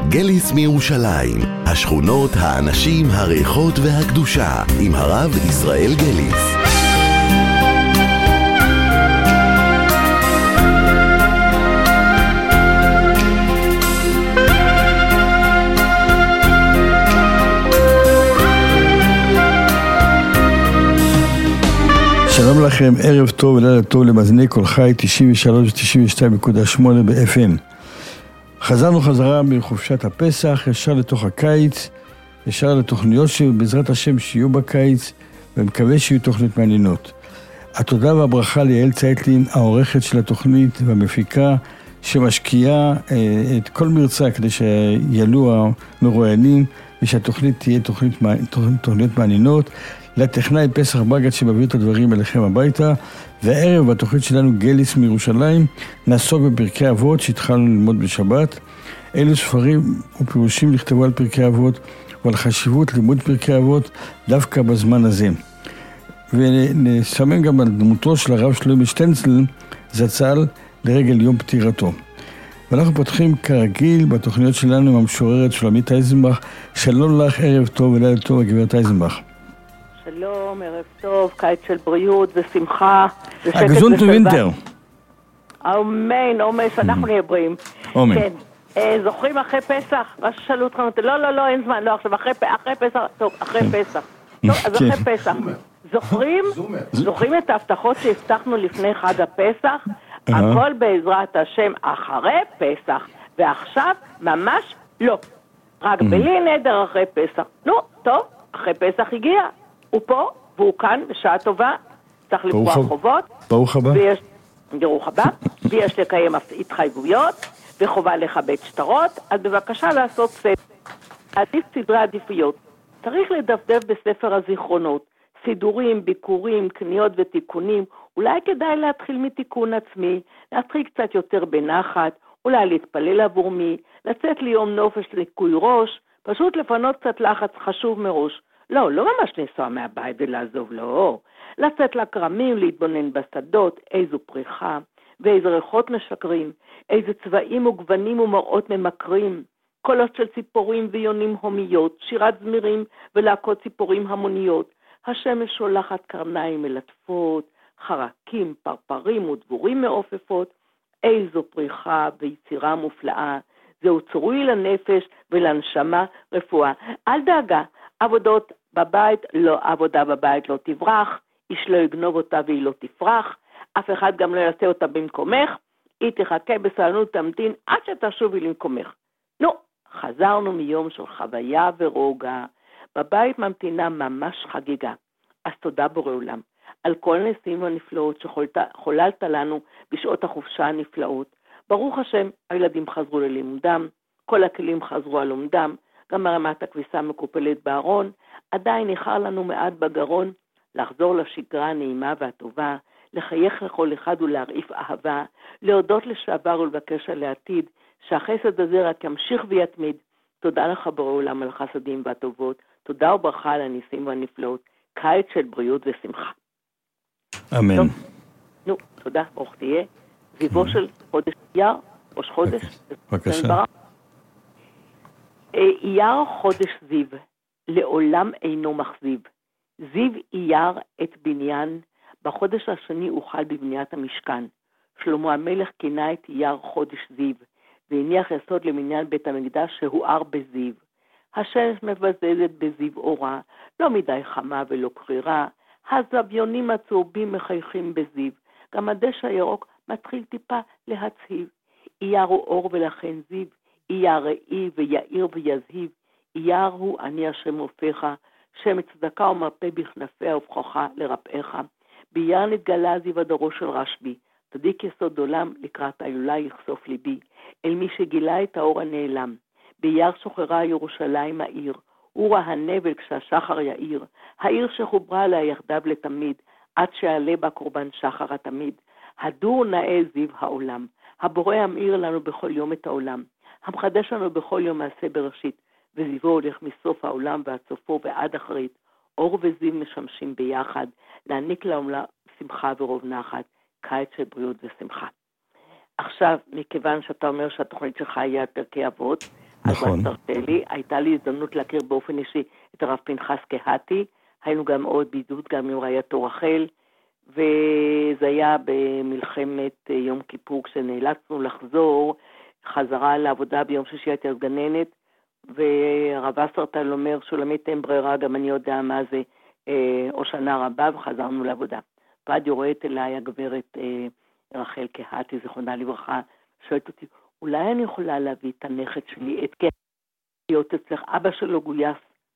גליס מירושלים, השכונות, האנשים, הריחות והקדושה, עם הרב ישראל גליס. שלום לכם, ערב טוב ולילה טוב למאזיני כל חי 93 ו-92.8 ב-FM. חזרנו חזרה מחופשת הפסח, ישר לתוך הקיץ, ישר לתוכניות שבעזרת השם שיהיו בקיץ, ומקווה שיהיו תוכניות מעניינות. התודה והברכה ליעל צייטלין, העורכת של התוכנית והמפיקה, שמשקיעה את כל מרצה כדי שיעלו המרואיינים, ושהתוכנית תהיה תוכניות מעניינות. לטכנאי פסח בגד שמביא את הדברים אליכם הביתה, והערב בתוכנית שלנו גליס מירושלים נעסוק בפרקי אבות שהתחלנו ללמוד בשבת. אלו ספרים ופירושים נכתבו על פרקי אבות ועל חשיבות לימוד פרקי אבות דווקא בזמן הזה. ונסמן גם על דמותו של הרב שלמה שטנצל זצ"ל לרגל יום פטירתו. ואנחנו פותחים כרגיל בתוכניות שלנו עם המשוררת שולמית אייזנבך. שלום לך, ערב טוב ולילה טוב, הגברת אייזנבך. שלום, ערב טוב, קיץ של בריאות ושמחה ושקט הגזונט ווינטר. אמן, אומס, אנחנו נהיה בריאים. אמן. כן, זוכרים אחרי פסח? מה ששאלו אתכם, לא, אין זמן, לא, עכשיו אחרי פסח, טוב, אחרי פסח. טוב, אז אחרי פסח. זוכרים את ההבטחות שהבטחנו לפני חג הפסח? הכל בעזרת השם אחרי פסח, ועכשיו ממש לא. רק בלי נדר אחרי פסח. נו, טוב, אחרי פסח הגיע. הוא פה, והוא כאן, בשעה טובה, צריך לפרוע חובות. ברוך הבא. ברוך הבא. ויש לקיים התחייבויות, וחובה לכבד שטרות, אז בבקשה לעשות סדר. עדיף סדרי עדיפויות. צריך לדפדף בספר הזיכרונות, סידורים, ביקורים, קניות ותיקונים. אולי כדאי להתחיל מתיקון עצמי, להתחיל קצת יותר בנחת, אולי להתפלל עבור מי, לצאת ליום נופש לניקוי ראש, פשוט לפנות קצת לחץ חשוב מראש. לא ממש לנסוע מהבית ולעזוב, לא. לצאת לקרמים, להתבונן בשדות, איזו פריחה, ואיזה ריחות משקרים, איזה צבעים וגוונים ומראות ממכרים, קולות של ציפורים ויונים הומיות, שירת זמירים ולהקות ציפורים המוניות, השמש שולחת קרניים מלטפות, חרקים, פרפרים ודבורים מעופפות, איזו פריחה ויצירה מופלאה, זהו צרוי לנפש ולנשמה רפואה. אל דאגה, עבודה בבית לא תברח, איש לא יגנוב אותה והיא לא תפרח, אף אחד גם לא יעשה אותה במקומך, היא תחכה בסבלנות תמתין עד שתשובי למקומך. נו, חזרנו מיום של חוויה ורוגע, בבית ממתינה חגיגה. אז תודה בורא עולם, על כל נשיאים הנפלאות שחוללת לנו בשעות החופשה הנפלאות. ברוך השם, הילדים חזרו ללימודם, כל הכלים חזרו על לומדם, גם הרמת הכביסה מקופלת בארון, עדיין ניחר לנו מעט בגרון, לחזור לשגרה הנעימה והטובה, לחייך לכל אחד ולהרעיף אהבה, להודות לשעבר ולבקש על העתיד, שהחסד הזה רק ימשיך ויתמיד. תודה לך בורא עולם על חסדים והטובות, תודה וברכה על הניסים והנפלאות, קיץ של בריאות ושמחה. אמן. טוב, נו, תודה, ברוך תהיה. זיוו של חודש אייר, ראש חודש. בבקשה. אייר חודש זיו, לעולם אינו מחזיב. זיו אייר את בניין, בחודש השני הוחל בבניית המשכן. שלמה המלך כינה את אייר חודש זיו, והניח יסוד למניין בית המקדש שהואר בזיו. השמש מבזזת בזיו אורה, לא מדי חמה ולא קרירה, הזביונים הצהובים מחייכים בזיו, גם הדשא הירוק מתחיל טיפה להצהיב. אייר הוא אור ולכן זיו, אייר ראי ויעיר ויזהיב, אייר הוא אני השם רופאך, שם צדקה ומרפא בכנפיה ובכוחה לרפאך. באייר נתגלה זיו הדרו של רשב"י, צדיק יסוד עולם לקראת ההילולה יחשוף ליבי, אל מי שגילה את האור הנעלם. באייר שוחררה ירושלים העיר, אורה הנבל כשהשחר יאיר, העיר שחוברה לה יחדיו לתמיד, עד שעלה בה קורבן שחר התמיד. הדור נאה זיו העולם, הבורא המאיר לנו בכל יום את העולם, המחדש לנו בכל יום מעשה בראשית, וזיוו הולך מסוף העולם ועד סופו ועד אחרית. אור וזיו משמשים ביחד, להעניק לעולם שמחה ורוב נחת, קיץ של בריאות ושמחה. עכשיו, מכיוון שאתה אומר שהתוכנית שלך היא על פרקי אבות, נכון. אז תרשלי, הייתה לי הזדמנות להכיר באופן אישי את הרב פנחס קהתי, היינו גם עוד בידוד, גם עם רעייתו רחל, וזה היה במלחמת יום כיפור, כשנאלצנו לחזור חזרה לעבודה ביום שישי, הייתי גננת, והרב אסרטל אומר, שולמית אין ברירה, גם אני יודע מה זה, או שנה רבה, וחזרנו לעבודה. ועד יורדת אליי הגברת רחל קהתי, זיכרונה לברכה, שואלת אותי, אולי אני יכולה להביא את הנכד שלי, את קהתי, להיות אצלך, אבא שלו גויס,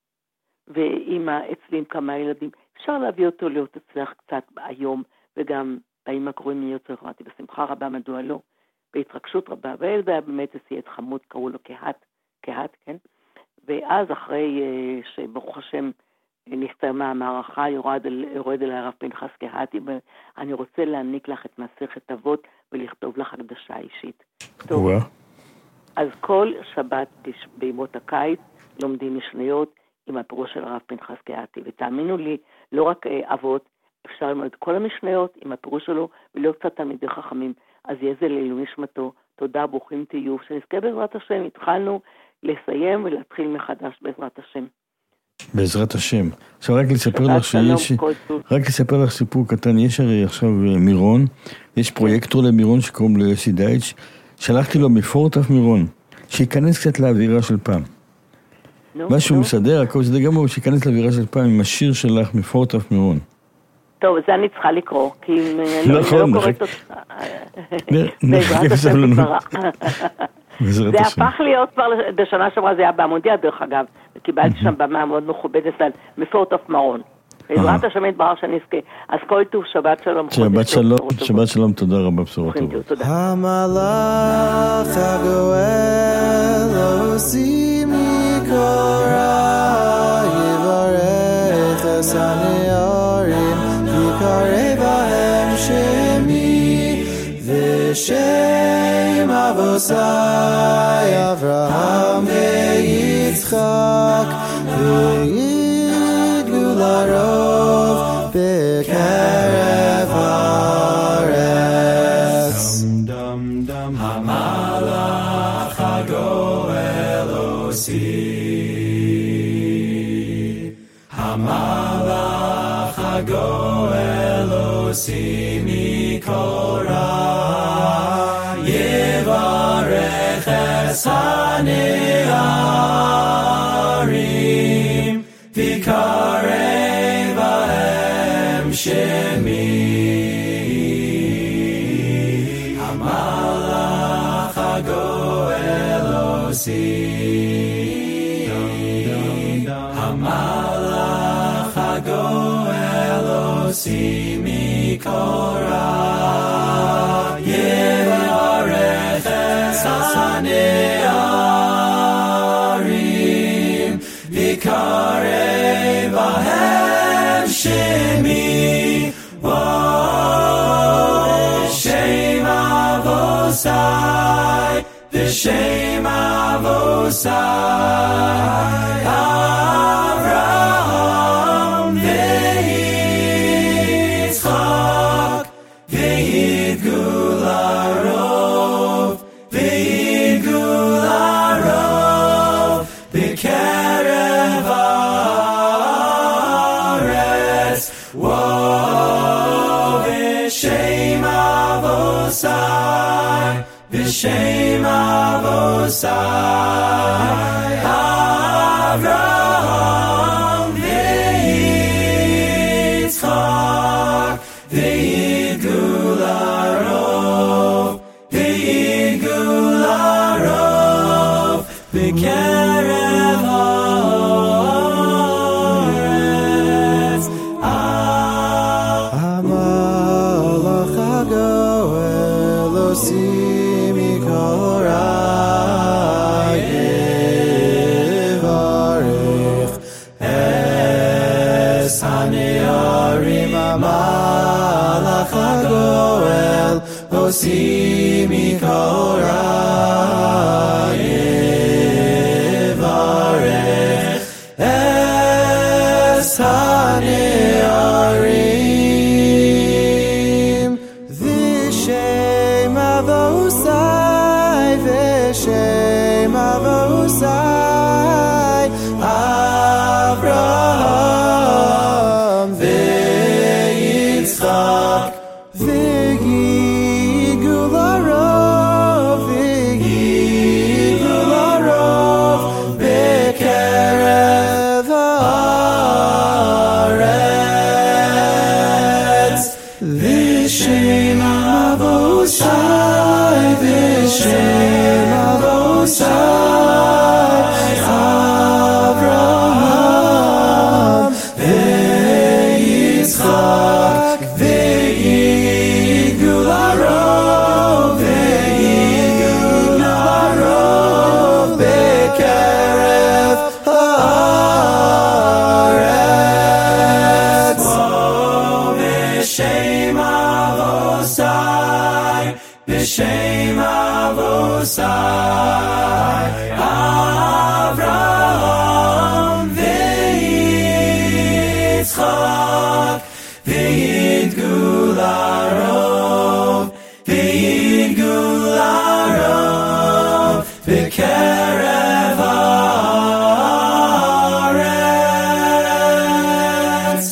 ואמא אצלי עם כמה ילדים, אפשר להביא אותו להיות אצלך קצת היום, וגם באמא קוראים לי יוצר, אמרתי, בשמחה רבה, מדוע לא, בהתרגשות רבה, והילד היה באמת עשיית חמוד, קראו לו קהת, כן? ואז אחרי שברוך השם נסתיימה המערכה, יורד אל הרב פנחס קהתי, אני רוצה להעניק לך את מסכת אבות ולכתוב לך הקדשה אישית. טוב, אז כל שבת בימות הקיץ לומדים משניות עם הפירוש של הרב פנחס קהתי, ותאמינו לי, לא רק אבות, אפשר ללמוד את כל המשניות עם הפירוש שלו, ולא קצת תלמידי חכמים, אז יהיה זה לעילוי נשמתו. תודה, ברוכים תהיו, שנזכה בעזרת השם, התחלנו לסיים ולהתחיל מחדש בעזרת השם. בעזרת השם. עכשיו רק לספר לך סיפור קטן, יש הרי עכשיו מירון, יש פרויקטור למירון שקוראים לו יוסי דייץ', שלחתי לו מפורטף מירון, שיכנס קצת לאווירה של פעם. משהו מסדר, הכל זה גם הוא שיכנס לאווירה של פעם עם השיר שלך מפורטף מירון. טוב, זה אני צריכה לקרוא, כי לא קוראת אותה. בעזרת השם תתברך. זה הפך להיות כבר, בשנה שעברה זה היה בעמודיה דרך אגב, וקיבלתי שם במה מאוד מכובדת על מפורטף מרון. בעזרת השם יתברך שנזכה. אז כל טוב, שבת שלום. שבת שלום, תודה רבה, בשורות טובות. המלאך הגואל עושים מקורא יברך הסנערים יקרא בהם שמי ושם אבותיי אברהם ויצחק ויגדלו לרוב בקרב הארץ. המלאך הגואל עושים, המלאך הגואל עושים מקורא יברך את הנערים ויקרא בהם שמי. המלאך הגואל עושים, המלאך הגואל עושים מקורא יברך את הנערים ויקרא בהם שמי. בשם אבותיי, בשם אבותיי אברהם ויצחק ויגדלו לרוב, ויגדלו לרוב בקרב הארץ. בשם אבותיי, בשם אבותיי אברהם ויצחק ויגדלו לרוב, ויגדלו לרוב בקרב הארץ. המלאך הגואל עושים מקורא יברך את הנערים. המלאך הגואל עושים מקורא יברך B'Shem Avosai, Avraham v'Yitzchak, v'yidgu larov, v'yidgu larov, b'kerev haaretz.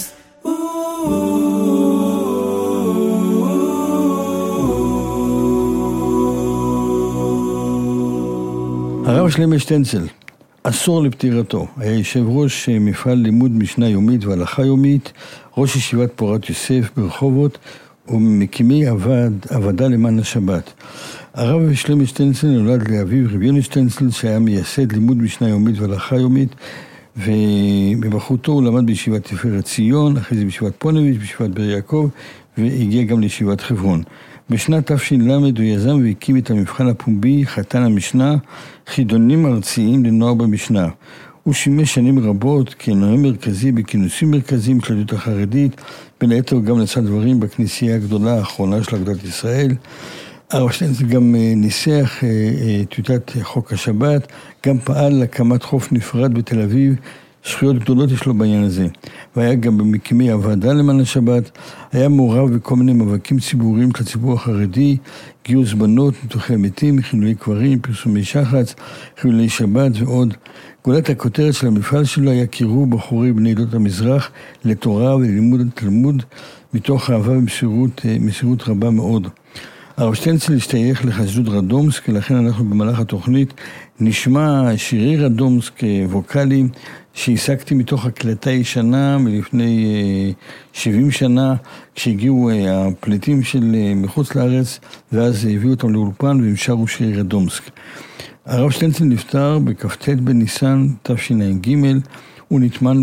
הרב שלמה שטנצל, עשור לפטירתו, היה יושב ראש מפעל לימוד משנה יומית והלכה יומית, ראש ישיבת פורת יוסף ברחובות, ומקימי עבודה למען השבת. הרב שלמה שטנצל נולד לאביו רב יוני שטנצל, שהיה מייסד לימוד משנה יומית והלכה יומית, ובבחרותו הוא למד בישיבת תפארת ציון, אחרי זה בישיבת פונביץ', בישיבת באר יעקב, והגיע גם לישיבת חברון. בשנת תש"ל הוא יזם והקים את המבחן הפומבי חתן המשנה, חידונים ארציים לנוער במשנה. הוא שימש שנים רבות כנואם מרכזי בכינוסים מרכזיים של היהדות החרדית, בין היתר גם נשא דברים בכנסייה הגדולה האחרונה של אגודת ישראל. הרב שטנצל גם ניסח טיוטת חוק השבת, גם פעל להקמת חוף נפרד בתל אביב, זכויות גדולות יש לו בעניין הזה. והיה גם במקימי הוועדה למען השבת, היה מעורב בכל מיני מאבקים ציבוריים של הציבור החרדי, גיוס בנות, ניתוחי מתים, חילולי קברים, פרסומי שחץ, חילולי שבת ועוד. גולת הכותרת של המפעל שלו היה קירוב בחורי בני עדות המזרח לתורה וללימוד התלמוד, מתוך אהבה ומסירות רבה מאוד. הרב שטנצל השתייך לחסידות רדומסק, לכן אנחנו במהלך התוכנית נשמע שירי רדומסק ווקליים שהשגתי מתוך הקלטה ישנה מלפני 70 שנה, כשהגיעו הפליטים של מחוץ לארץ, ואז הביאו אותם לאולפן והם שרו שירי רדומסק. הרב שטנצל נפטר בכ"ט בניסן תשע"ג, הוא נטמן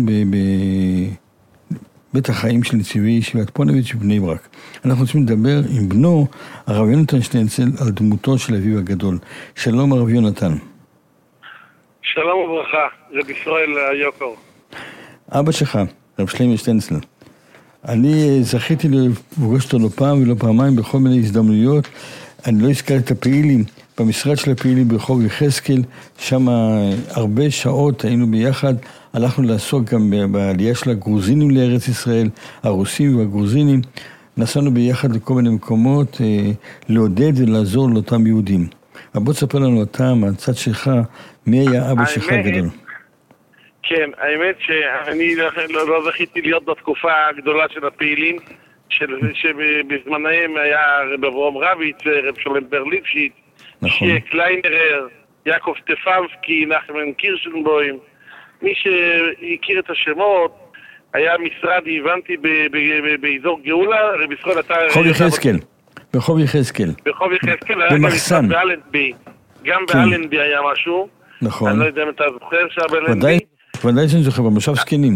בית החיים של נציבי ישיבת פונביץ' בבני ברק. אנחנו רוצים לדבר עם בנו, הרב יונתן שטנצל, על דמותו של אביו הגדול. שלום הרב יונתן. שלום וברכה, רב ישראל יוקר. אבא שלך, רב שלמה שטנצל. אני זכיתי לפגוש אותו לא פעם ולא פעמיים בכל מיני הזדמנויות. אני לא הזכרתי את הפעילים, במשרד של הפעילים ברחוב יחזקאל, שם הרבה שעות היינו ביחד, הלכנו לעסוק גם בעלייה של הגרוזינים לארץ ישראל, הרוסים והגרוזינים, נסענו ביחד לכל מיני מקומות, לעודד ולעזור לאותם יהודים. אבל בוא תספר לנו אתה, מהצד שלך, מי היה אבא שלך הגדול? כן, האמת שאני לא זכיתי להיות בתקופה הגדולה של הפעילים, שבזמנהם היה רב אברהם רביץ, רב שלום ברליפשיץ, שיה קליינרר, יעקב סטפנסקי, נחמן קירשנבוים. מי שהכיר את השמות, היה משרד, הבנתי, באזור גאולה, רב ישראל אתה... רחוב יחזקאל, ברחוב יחזקאל. ברחוב יחזקאל, במחסן. גם באלנבי היה משהו. נכון. אני לא יודע אם אתה זוכר שבאלנבי. ודאי שאני זוכר, במושב סקנים.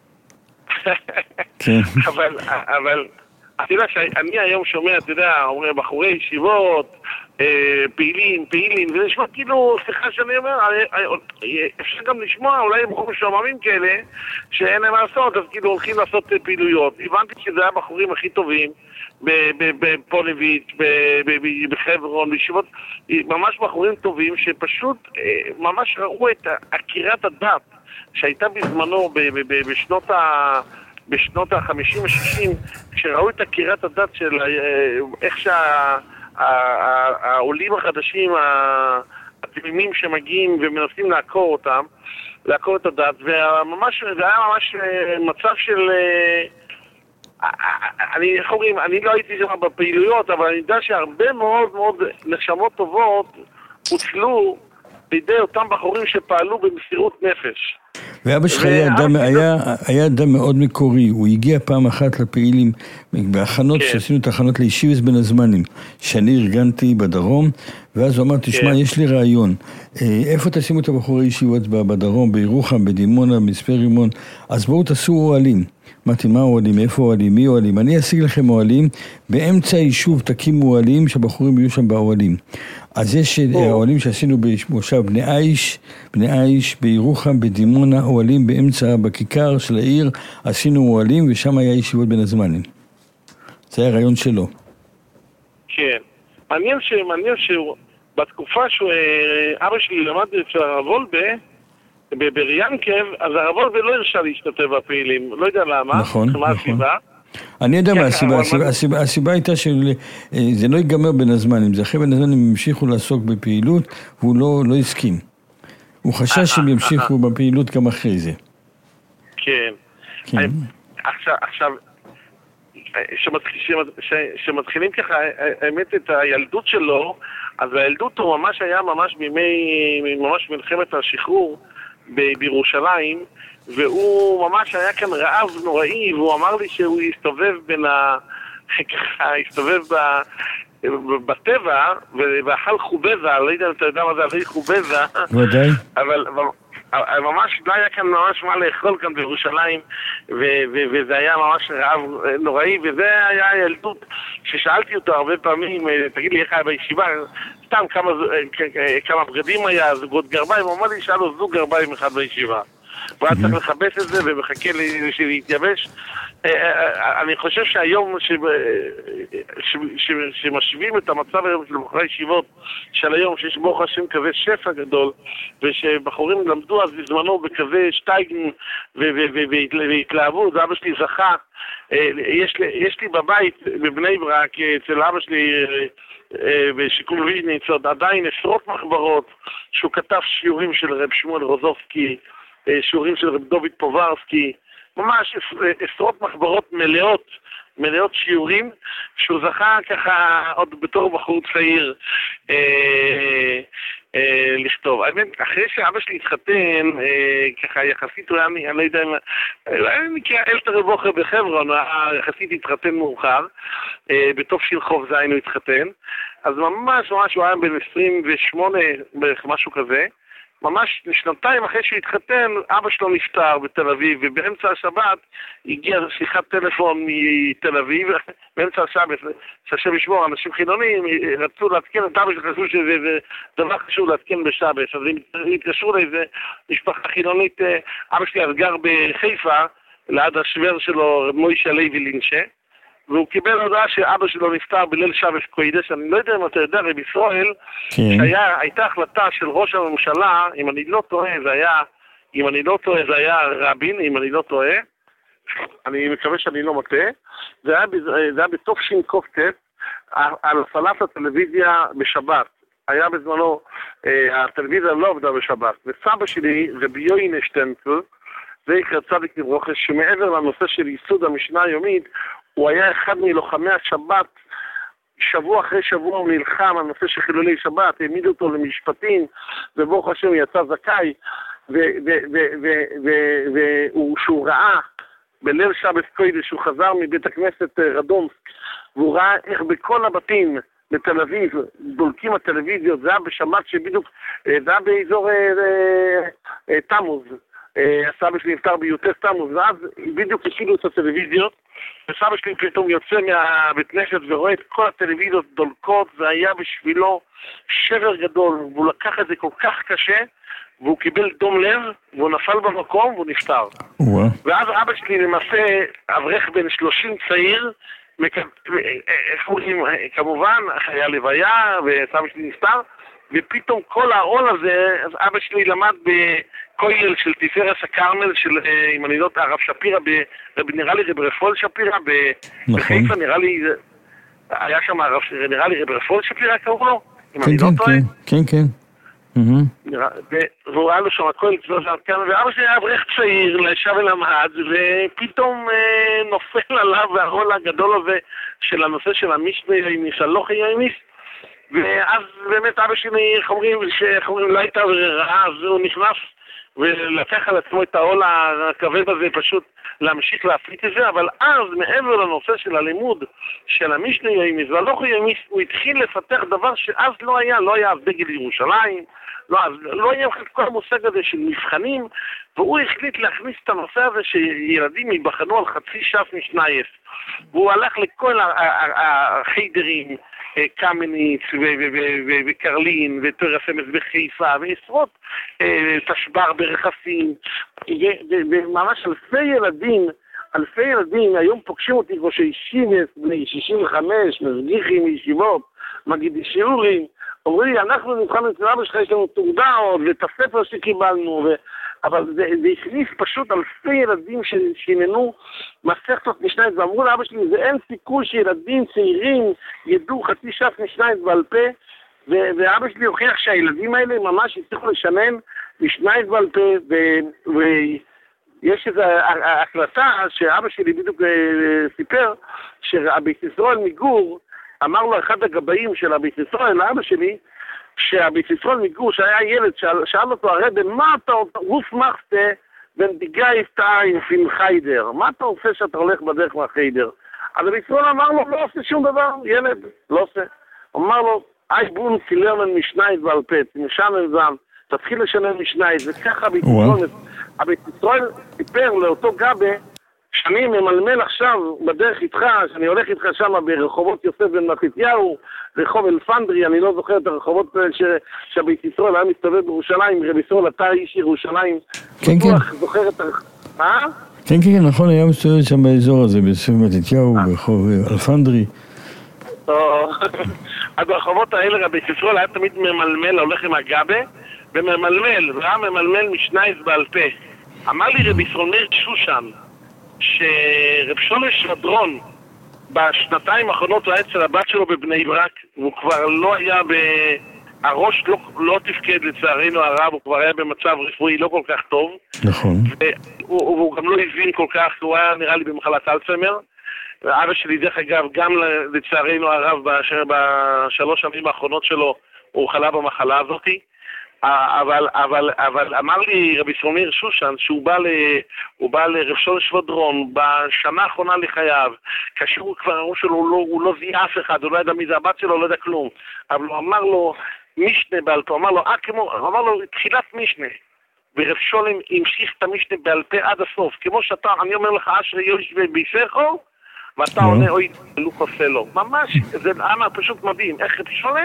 אבל אתה יודע שאני היום שומע, אתה יודע, אומרים בחורי ישיבות, פעילים, וזה נשמע כאילו, סליחה שאני אומר, אפשר גם לשמוע, אולי בחורים שוממים כאלה, שאין להם לעשות, אז כאילו הולכים לעשות פעילויות. הבנתי שזה היה בחורים הכי טובים, בפונביץ', בחברון, בישיבות, ממש בחורים טובים, שפשוט ממש ראו את עקירת הדת, שהייתה בזמנו בשנות ה-50 ו-60, כשראו את עקירת הדת של איך העולים החדשים, התמימים שמגיעים ומנסים לעקור אותם, לעקור את הדת, וממש, זה היה ממש מצב של... אני לא הייתי שם בפעילויות, אבל אני יודע שהרבה מאוד מאוד נשמות טובות הוצלו בידי אותם בחורים שפעלו במסירות נפש. ואבא שלך היה אדם מאוד מקורי, הוא הגיע פעם אחת לפעילים, בהכנות, שעשינו את ההכנות לישיבס בין הזמנים, שאני ארגנתי בדרום, ואז הוא אמר, תשמע, יש לי רעיון, איפה תשימו את הבחורי ישיבות בדרום, בירוחם, בדימונה, במצפה רימון, אז בואו תעשו אוהלים. אמרתי, מה אוהלים, איפה אוהלים, מי אוהלים? אני אשיג לכם אוהלים, באמצע היישוב תקימו אוהלים, שהבחורים יהיו שם באוהלים. אז יש אוהלים שעשינו במושב בני עיש, בירוחם, בדימונה, אוהלים באמצע, בכיכר של העיר, עשינו אוהלים, ושם היה ישיבות בין הזמנים. זה היה רעיון שלו. כן. מעניין שבתקופה שאבא שלי למד אצל הרב וולבה, בריאנקב, אז הרב וולבה לא הרשה להשתתף בפעילים, לא יודע למה. נכון. מה הסיבה? אני יודע מה הסיבה הייתה שזה לא ייגמר בין הזמנים, זה אחרי בין הזמנים הם המשיכו לעסוק בפעילות, והוא לא הסכים. הוא חשש שהם ימשיכו בפעילות גם אחרי זה. כן. עכשיו, שמתחילים ככה, האמת את הילדות שלו, אז הילדות הוא ממש היה ממש ממש מלחמת השחרור בירושלים, והוא ממש היה כאן רעב נוראי, והוא אמר לי שהוא הסתובב הסתובב בטבע, ואכל חובזה, לא יודע אם אתה יודע מה זה אכל חובזה, ודאי. אבל ממש לא היה כאן ממש מה לאכול כאן בירושלים, וזה היה ממש רעב נוראי, וזה היה הילדות ששאלתי אותו הרבה פעמים, תגיד לי איך היה בישיבה, סתם כמה בגדים היה, זוגות גרביים, הוא אמר לי שהיה לו זוג גרביים אחד בישיבה. והיה צריך לחפש את זה ומחכה להתייבש. אני חושב שהיום שמשווים את המצב היום של בחורי ישיבות של היום, שיש ברוך השם כזה שפע גדול, ושבחורים למדו אז בזמנו בכזה שטייגן והתלהבו, אבא שלי זכה. יש לי בבית בבני ברק אצל אבא שלי בשיקול ויז'ניץ עוד עדיין עשרות מחברות שהוא כתב שיעורים של רב שמואל רוזובסקי, שיעורים של רב דוד פוברסקי, ממש עשרות מחברות מלאות שיעורים, שהוא זכה ככה עוד בתור בחור צעיר לכתוב. אחרי שאבא שלי התחתן, ככה יחסית הוא היה, אני לא יודע, אני נקרא אלתר רב אוכל בחברון, יחסית התחתן מאוחר, בתוף שילחוב זה היינו התחתן, אז ממש הוא היה בין 28 בערך משהו כזה, ממש שנתיים אחרי שהוא התחתן, אבא שלו נפטר בתל אביב, ובאמצע השבת הגיעה שיחת טלפון מתל אביב, באמצע השבת, שהשם ישמור, אנשים חילונים רצו להתקן את אבא שלו, חשבו שזה דבר חשוב להתקן בשבת, אז הם התקשרו לאיזה משפחה חילונית, אבא שלי אז גר בחיפה, ליד השוור שלו, מוישה לוי לינשה, והוא קיבל הודעה שאבא שלו נפטר בליל שבת קודש. אני לא יודע אם אתה יודע, רב ישראל, שהייתה החלטה של ראש הממשלה, אם אני לא טועה זה היה רבין, אם אני לא טועה, אני מקווה שאני לא מטעה, זה היה בתוך שינקוף ט' על הפעלת הטלוויזיה בשבת. היה בזמנו, הטלוויזיה לא עבדה בשבת, וסבא שלי זה ביואין שטנצל, זה יקרא צדיק לברכה, שמעבר לנושא של ייסוד המשנה היומית, הוא היה אחד מלוחמי השבת, שבוע אחרי שבוע הוא נלחם על נושא של חילולי שבת, העמיד אותו למשפטים, וברוך השם יצא זכאי, ושהוא ראה בליל שבת קודש, שהוא חזר מבית הכנסת רדומסק, והוא ראה איך בכל הבתים בתל אביב דולקים הטלוויזיות, זה היה בשבת שבדיוק, זה היה באזור תמוז, הסבא שלי נפטר ביוטס תמוז, ואז בדיוק השאילו את הטלוויזיות, וסבא שלי פתאום יוצא מהבית כנסת ורואה את כל הטלוויזיות דולקות, זה היה בשבילו שבר גדול, והוא לקח את זה כל כך קשה, והוא קיבל דום לב, והוא נפל במקום והוא נפטר. ואז אבא שלי למעשה אברך בן 30 צעיר, כמובן היה לוויה וסבא שלי נפטר, ופתאום כל העול הזה, אז אבא שלי למד בכולל של תפארת הכרמל של, אם אני לא יודע, הרב שפירא, נראה לי רב רפול שפירא, בחיפה נראה לי, היה שם נראה לי רב רפול שפירא קראו לו, אם אני לא טועה. כן. והוא היה לו שם הכל, ואבא שלי היה אברך צעיר, לשב ולמד, ופתאום נופל עליו העול הגדול הזה של הנושא של המשנה הלוכי ימיס, ואז באמת אבא שלי, איך אומרים, לא הייתה ברירה, אז הוא נכנס ולקח על עצמו את העול הכבד הזה, פשוט להמשיך להפליט את זה, אבל אז מעבר לנושא של הלימוד של המשנה יוימיס והלוך יוימיס, הוא התחיל לפתח דבר שאז לא היה דגל ירושלים, לא היה כל המושג הזה של מבחנים, והוא החליט להכניס את הנושא הזה שילדים ייבחנו על חצי שף משנייף, והוא הלך לכל החיידרים, קמניץ וקרלין ותורס אמס בחיפה ועשרות תשבר ברכסים, וממש אלפי ילדים היום פוגשים אותי ראשי ישיבות, בני 65, מזגיחים מישיבות, מגידי שיעורים, אומרים לי, אנחנו נבחן אצל אבא שלך, יש לנו תעודה עוד, ואת הספר שקיבלנו, אבל זה הכניס פשוט אלפי ילדים ששיננו מסכתות משנית, ואמרו לאבא שלי, זה אין סיכוי שילדים צעירים ידעו חצי שף משנית בעל פה, ואבא שלי הוכיח שהילדים האלה ממש הצליחו לשנן משנית בעל פה, ויש איזו הקלטה שאבא שלי בדיוק סיפר, שהבית ישראל מגור, אמר לו אחד הגבאים של הבית ישראל, לאבא שלי, שהבית ישראל מגור, שהיה ילד, שאל אותו הרבי, מה אתה רוס מחסה בין דיגאי פתאין פין חיידר? מה אתה עושה שאתה הולך בדרך מהחיידר? אז הבית ישראל אמר לו, לא עושה שום דבר, ילד, לא עושה. אמר לו, אי בון צילרמן משנייט בעל פה, משנן זן, תתחיל לשנן משנייט, וככה הבית ישראל סיפר לאותו גבה, שאני ממלמל עכשיו בדרך איתך, שאני הולך איתך שם ברחובות יוסף בן מתתיהו, רחוב אלפנדרי, אני לא זוכר את הרחובות שהבית ישראל היה מסתובב בירושלים, רבי ישראל אתה איש ירושלים, כן, כן. זוכר את כן, כן, נכון, היה מסתובב שם באזור הזה, ביוסף בן מתתיהו, ברחוב אלפנדרי. אז ברחובות האלה רבי ישראל היה תמיד ממלמל, הולך עם הגבה, וממלמל, והיה ממלמל משנייס בעל פה. אמר לי רבי ישראל שושן, שרב שולש מדרון בשנתיים האחרונות היה אצל הבת שלו בבני ברק, והוא כבר לא היה הראש לא תפקד לצערנו הרב, הוא כבר היה במצב רפואי לא כל כך טוב. נכון. והוא גם לא הבין כל כך, הוא היה נראה לי במחלת אלצהיימר. ואבא שלי דרך אגב, גם לצערנו הרב בשלוש שנים האחרונות שלו, הוא חלה במחלה הזאתי. אבל אמר לי רבי סרומיר שושן שהוא בא לרב שולש ודרון בשנה האחרונה לחייו, כאשר הוא כבר הראש שלו, הוא לא זיהה אף אחד, הוא לא ידע מי זה הבת שלו, הוא לא ידע כלום, אבל הוא אמר לו משנה בעל פה, אמר לו תחילת משנה, ורב שולם המשיך את המשנה בעל פה עד הסוף, כמו שאתה, אני אומר לך אשרי יוש וביסכו, ואתה עונה אוי לוק עושה לו, ממש, זה אמר פשוט מדהים, איך רב שולם?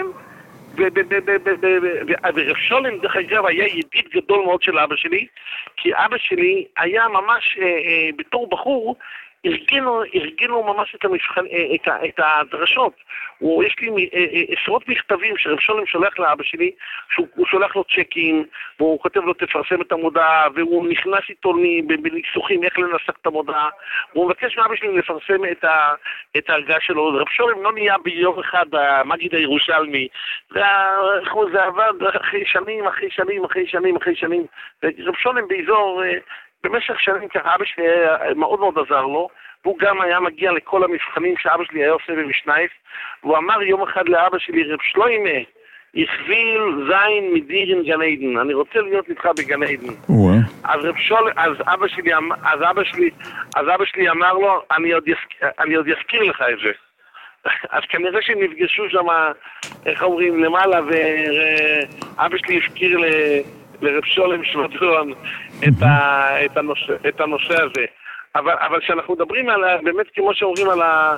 ורב שולם דרך אגב היה ידיד גדול מאוד של אבא שלי, כי אבא שלי היה ממש בתור בחור ארגנו ממש את הדרשות. יש לי עשרות מכתבים שרב שולם שולח לאבא שלי, שהוא שולח לו צ'קים, והוא כותב לו תפרסם את המודעה, והוא נכנס איתו בניסוחים איך לנסח את המודעה, והוא מבקש מאבא שלי לפרסם את ההרגעה שלו. רב שולם לא נהיה ביום אחד המגיד הירושלמי, זה עבד אחרי שנים, ורב שולם באזור במשך שנים ככה אבא שלי מאוד מאוד עזר לו, והוא גם היה מגיע לכל המבחנים שאבא שלי היה עושה במשנייף, והוא אמר יום אחד לאבא שלי, רב שלוימה, יכביל זין מדירין גן עדן, אני רוצה להיות איתך בגן עדן. אז אבא שלי אמר לו, אני עוד יזכיר לך את זה. אז כנראה שהם נפגשו שם, איך אומרים, למעלה, ואבא שלי הזכיר לרב שולם שמדרון את הנושא הזה. אבל כשאנחנו מדברים על, באמת כמו שאומרים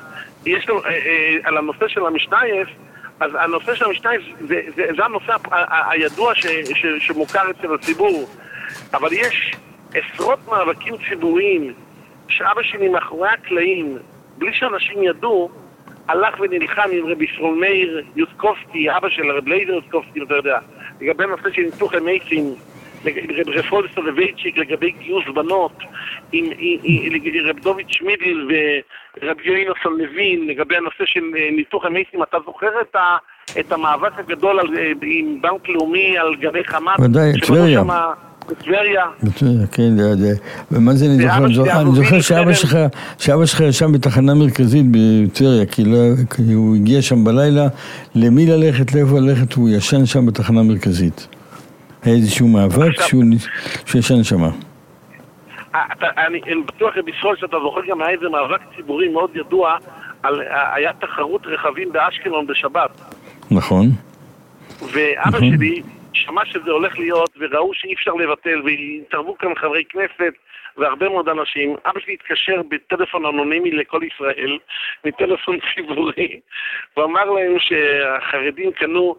על הנושא של המשנייף, אז הנושא של המשנייף זה הנושא הידוע שמוכר אצל הציבור, אבל יש עשרות מאבקים ציבוריים שאבא שלי מאחורי הקלעים, בלי שאנשים ידעו, הלך ונלחם עם רבי ישראל מאיר יודקובסקי, אבא של רב לייזר יודקובסקי, אתה יודע, לגבי הנושא של ניתוח המייסים, רב פולס סולובייצ'יק, לגבי גיוס בנות, עם רב דוד שמידל ורב יוינוסון לוין, לגבי הנושא של ניתוח המייסים. אתה זוכר את המאבק הגדול עם בנק לאומי על גבי חמת? ודאי, טבריה. בטבריה. בטבריה, כן, ומה זה אני זוכר? אני זוכר שאבא שלך ישב בתחנה מרכזית בטבריה, כי הוא הגיע שם בלילה, למי ללכת, לאיפה ללכת, הוא ישן שם בתחנה מרכזית. היה איזשהו מאבק שהוא ישן שמה. אני בטוח בישראל שאתה זוכר גם היה איזה מאבק ציבורי מאוד ידוע, היה תחרות רכבים באשקלון בשבת. נכון. ואבא שלי שמע שזה הולך להיות, וראו שאי אפשר לבטל, והתערבו כאן חברי כנסת והרבה מאוד אנשים. אבא שלי התקשר בטלפון אנונימי לכל ישראל, מטלפון ציבורי, ואמר להם שהחרדים קנו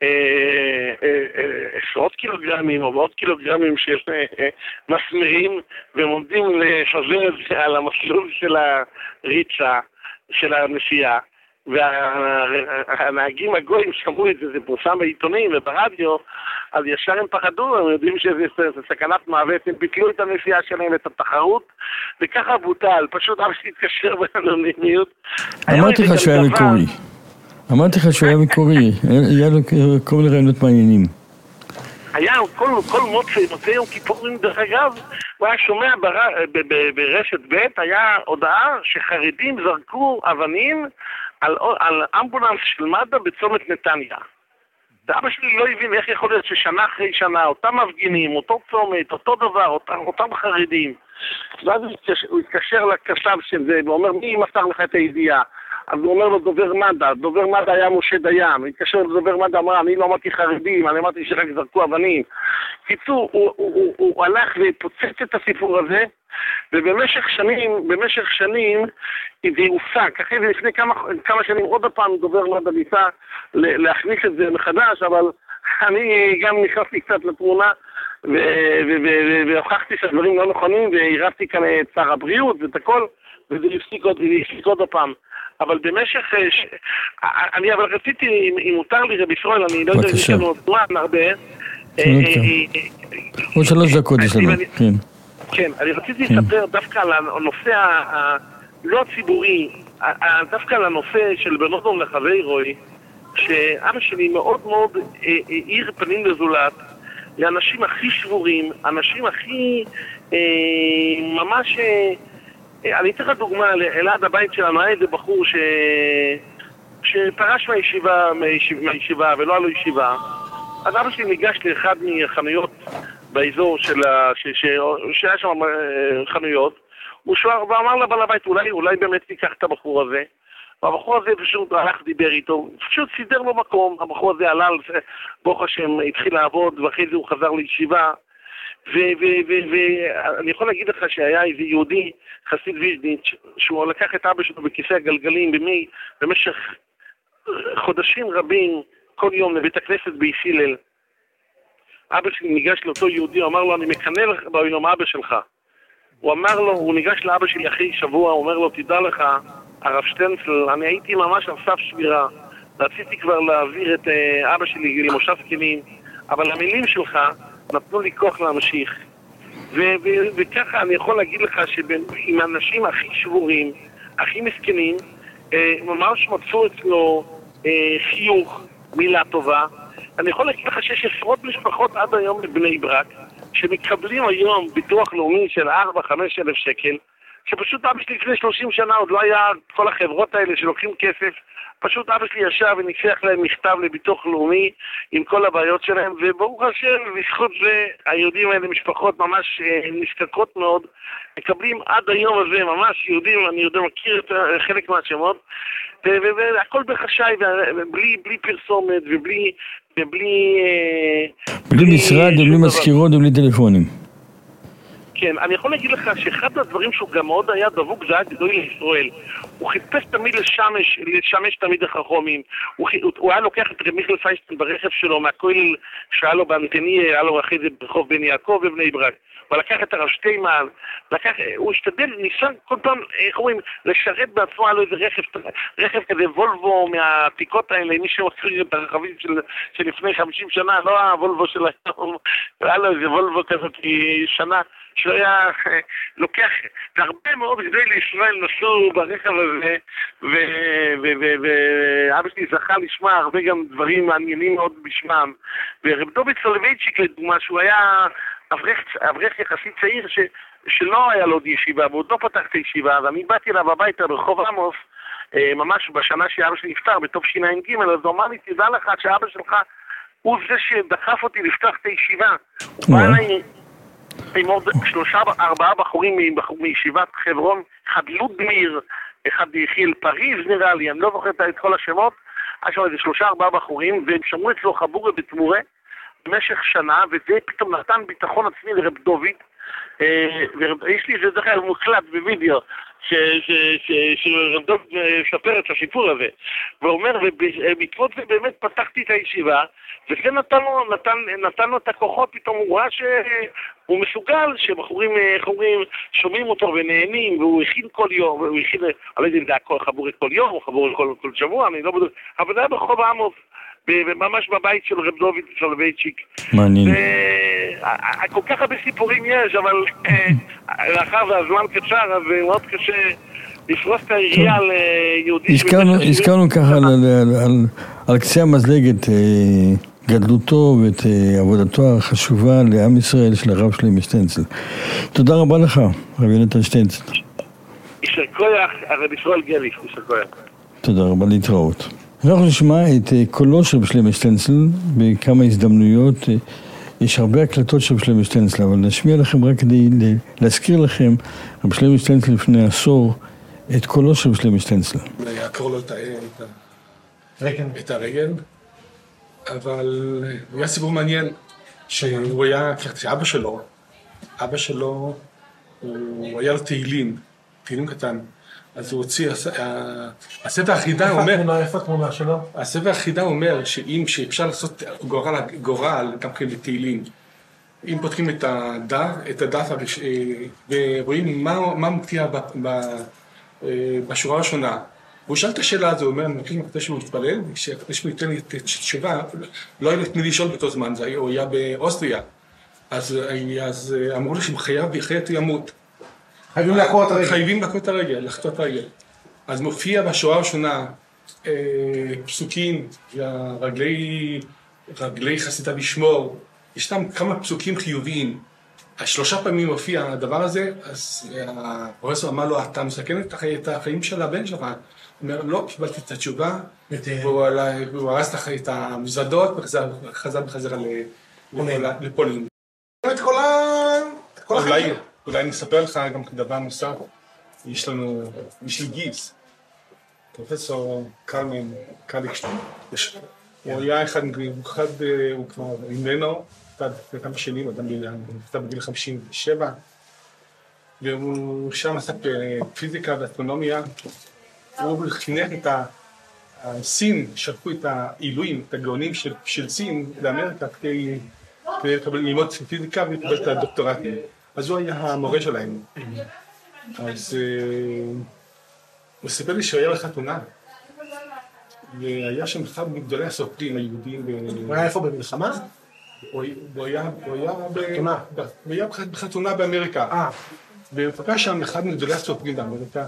עשרות קילוגרמים או מאות קילוגרמים של מסמרים, והם עומדים לפזר את זה על המסלול של הריצה, של הנסיעה. והנהגים הגויים שמעו את זה, זה פורסם בעיתונים וברדיו, אז ישר הם פחדו, הם יודעים שזה סכנת מוות, הם ביטלו את הנסיעה שלהם, את התחרות, וככה בוטל, פשוט אבא שלי התקשר באנונימיות. אמרתי לך שהוא היה מקורי. אמרתי לך שהוא היה מקורי, היה לו כל מיני רעיונות מעניינים. היה כל מוצאי יום כיפורים, דרך אגב, הוא היה שומע ברשת ב' היה הודעה שחרדים זרקו אבנים על אמבולנס של מד"א בצומת נתניה. ואבא שלי לא הבין איך יכול להיות ששנה אחרי שנה, אותם מפגינים, אותו צומת, אותו דבר, אותם חרדים. ואז הוא התקשר לקשב של זה, ואומר, מי מסר לך את הידיעה? אז הוא אומר לו, דובר מד"א היה משה דיין. הוא התקשר לדובר מד"א, אמר, אני לא אמרתי חרדים, אני אמרתי שרק זרקו אבנים. קיצור, הוא הלך ופוצץ את הסיפור הזה, ובמשך שנים זה הופסק. אחרי זה לפני כמה שנים עוד הפעם דובר מד"א ניסה להכניס את זה מחדש, אבל אני גם נכנסתי קצת לתמונה והוכחתי שהדברים לא נכונים, והרבתי כאן את שר הבריאות ואת הכל, וזה הפסיק עוד הפעם. אבל במשך, אני אבל רציתי, אם מותר לי רבי ישראל, אני לא יודע אם יש לנו זמן הרבה. עוד 3 דקות יש לנו, כן. כן, אני רציתי לספר דווקא על הנושא לא הציבורי, דווקא על הנושא של בנודום לחווי רוי, שאבא שלי מאוד מאוד העיר פנים לזולת, לאנשים הכי שבורים, אנשים הכי ממש... אני אתן לך דוגמה, אלעד הבית שלנו היה איזה בחור שפרש מהישיבה ולא היה לו ישיבה. אז אבא שלי ניגש לאחד מהחנויות באזור שהיה שם חנויות, ואמר לבעל הבית, אולי באמת תיקח את הבחור הזה. והבחור הזה פשוט הלך דיבר איתו, פשוט סידר לו מקום, הבחור הזה עלה, ברוך השם התחיל לעבוד, ואחרי זה הוא חזר לישיבה. ואני יכול להגיד לך שהיה איזה יהודי, חסיד ויז'ניץ', שהוא לקח את אבא שלו בכיסא הגלגלים במשך חודשים רבים, כל יום לבית הכנסת ביסילל. אבא שלי ניגש לאותו יהודי, הוא אמר לו, אני מקנא לך ביום אבא שלך. הוא ניגש לאבא שלי אחרי שבוע, הוא אומר לו, תדע לך, הרב שטנצל, אני הייתי ממש על סף שבירה, רציתי כבר להעביר את אבא שלי למושב זקנים, אבל המילים שלך נתנו לי כוח להמשיך. וככה אני יכול להגיד לך שעם האנשים הכי שבורים, הכי מסכנים, ממש מצאו אצלו חיוך, מילה טובה. אני יכול להגיד לך שיש עשרות משפחות עד היום בבני ברק, שמקבלים היום ביטוח לאומי של 4-5 אלף שקל, שפשוט אבא שלי לפני 30 שנה עוד לא היה כל החברות האלה שלוקחים כסף, פשוט אבא שלי ישב וניסח להם מכתב לביטוח לאומי עם כל הבעיות שלהם, וברוך השם, בזכות זה, היהודים האלה משפחות ממש נזקקות מאוד, מקבלים עד היום הזה ממש יהודים, אני יודע, מכיר את חלק מהשמות, והכל בחשאי, בלי פרסומת ובלי משרד ובלי מזכירות ובלי טלפונים. כן, אני יכול להגיד לך שאחד הדברים שהוא גם מאוד היה דבוק, זה היה גדול לישראל. הוא חיפש תמיד לשמש תמיד החכמים. הוא היה לוקח את רב מיכאל פיינשטיין ברכב שלו מהכולל שהיה לו באנטני, היה לו אחרי זה ברחוב בן יעקב ובני ברק. הוא לקח את הרב שטיימן, הוא השתדל, ניסה כל פעם, איך אומרים, לשרת בעצמו, היה לו איזה רכב כזה וולבו מהעתיקות האלה, מי שמכיר את הרכבים של לפני 50 שנה, לא הוולבו של היום, היה לו איזה וולבו כזאת שנה, שהוא היה לוקח, והרבה מאוד גדולי לישראל נסעו ברכב הזה, ואבא שלי זכה לשמוע הרבה גם דברים מעניינים מאוד בשמם, ורב דוביץ סולובייצ'יק לדוגמה, שהוא היה אברך יחסית צעיר שלא היה לו עוד ישיבה, והוא לא פתח את הישיבה, ואני באתי אליו הביתה ברחוב עמוס, ממש בשנה שאבא שלי נפטר, בתוף שיניים ג', אז הוא אמר לי, תדע לך שאבא שלך הוא זה שדחף אותי לפתוח את הישיבה. בא אליי עם עוד 3-4 בחורים מישיבת חברון, אחד לודמיר, אחד יחיל פריז נראה לי, אני לא זוכר את כל השמות, היה שם איזה 3-4 בחורים, והם שמרו אצלו חבורה בתמורה במשך שנה, וזה פתאום נתן ביטחון עצמי לרב דוד, יש לי זה דרך כלל מוקלט בווידאו, שרב דוד שפר את הסיפור הזה, ואומר, ובעקבות זה באמת פתחתי את הישיבה, וזה נתן לו את הכוחות, פתאום הוא ראה שהוא מסוגל, שבחורים שומעים אותו ונהנים, והוא הכין כל יום, והוא הכין, אני לא יודע אם זה היה חבורי כל יום, או חבורי כל שבוע, אני לא בודק, אבל זה היה ברחוב עמוס, ממש בבית של רב דוד סולובייצ'יק. מעניין. כל כך הרבה סיפורים יש, אבל לאחר והזמן קצר, אז מאוד קשה לפרוס את העירייה על יהודי. הזכרנו ככה על קצה המזלג את גדלותו ואת עבודתו החשובה לעם ישראל של הרב שלמה שטנצל. תודה רבה לך, רב יונתן שטנצל. יישר כוח, הרב ישראל גליף, יישר כוח. תודה רבה, להתראות. אנחנו נשמע את קולו של שלמה שטנצל בכמה הזדמנויות. יש הרבה הקלטות של שלמה שטנצל, אבל נשמיע לכם רק כדי להזכיר לכם, רב שלמה שטנצל לפני עשור, את קולו של שלמה שטנצל. לעקור לו את הרגל, אבל היה סיפור מעניין, שהוא היה, אבא שלו, הוא היה לו תהילים קטן, אז הוא הוציא, הספר האחידה אומר, איפה התמונה שלו? הספר האחידה אומר שאפשר לעשות גורל גם כן לתהילים. אם פותחים את הדף ורואים מה מופיע בשורה הראשונה, והוא שאל את השאלה הזו, הוא אומר, אני מבקש מקדש שהוא מתפלל, כשהקדש הוא ייתן לי את תשובה, לא היה לי לשאול באותו זמן, הוא היה באוסטריה, אז אמרו לי שהם חייב ימות. חייבים לעקור את הרגל. חייבים לעקור את הרגל, לחתור את הרגל. אז מופיע בשורה הראשונה פסוקים, רגלי חסידה לשמור, ישנם כמה פסוקים חיוביים. 3 פעמים מופיע הדבר הזה, אז הפרופסור אמר לו, אתה מסכן את החיים של הבן שלך? הוא אומר, לא, קיבלתי את התשובה, והוא הרס את המזוודות, וחזר בחזרה לפולין. את כל החיים. אולי אני אספר לך גם דבר נוסף, יש לי גיס, פרופסור קרמן קליקשטיין, הוא היה אחד, הוא כבר ממנו, לפני כמה שנים, אדם בגיל 57, והוא שם עסק בפיזיקה ואסטרונומיה, הוא חינך את הסין, שלחו את העילויים, את הגאונים של סין לאמריקה כדי ללמוד פיזיקה ולקבל את הדוקטורטים. אז הוא היה המורה שלהם. אז הוא סיפר לי שהוא היה בחתונה, והיה שם אחד מגדולי הסופרים היהודים. הוא היה איפה במלחמה? הוא היה בחתונה באמריקה. ופגש שם אחד מגדולי הסופרים באמריקה.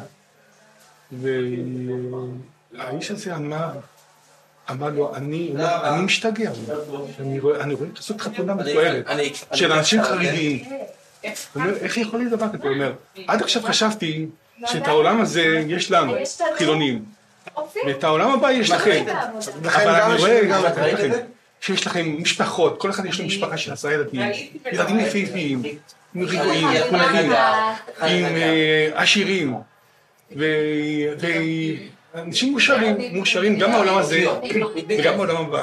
והאיש הזה אמר לו, אני משתגע. אני רואה לעשות חתונה מפוארת של אנשים חרדיים. הוא אומר, איך יכול להיות דבר כזה? הוא אומר, עד עכשיו חשבתי שאת העולם הזה יש לנו, חילונים, ואת העולם הבא יש לכם. אבל אני רואה שיש לכם משפחות, כל אחד יש לו משפחה של 10 ילדים, ילדים יפהפיים, רגועים, כולכים, עם עשירים, ואנשים מאושרים גם בעולם הזה וגם בעולם הבא.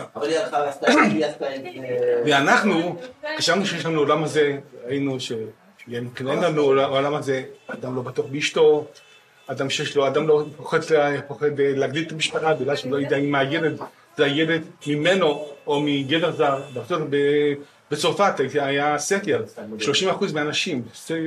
ואנחנו, חשבנו שיש לנו עולם הזה, ראינו שאין לנו עולם הזה, אדם לא בטוח באשתו, אדם שיש לו, אדם לא פוחד להגדיל את המשפחה, בגלל שהוא לא יודע אם הילד זה הילד ממנו או מגבר זר. בצרפת היה סקר, 30% מהאנשים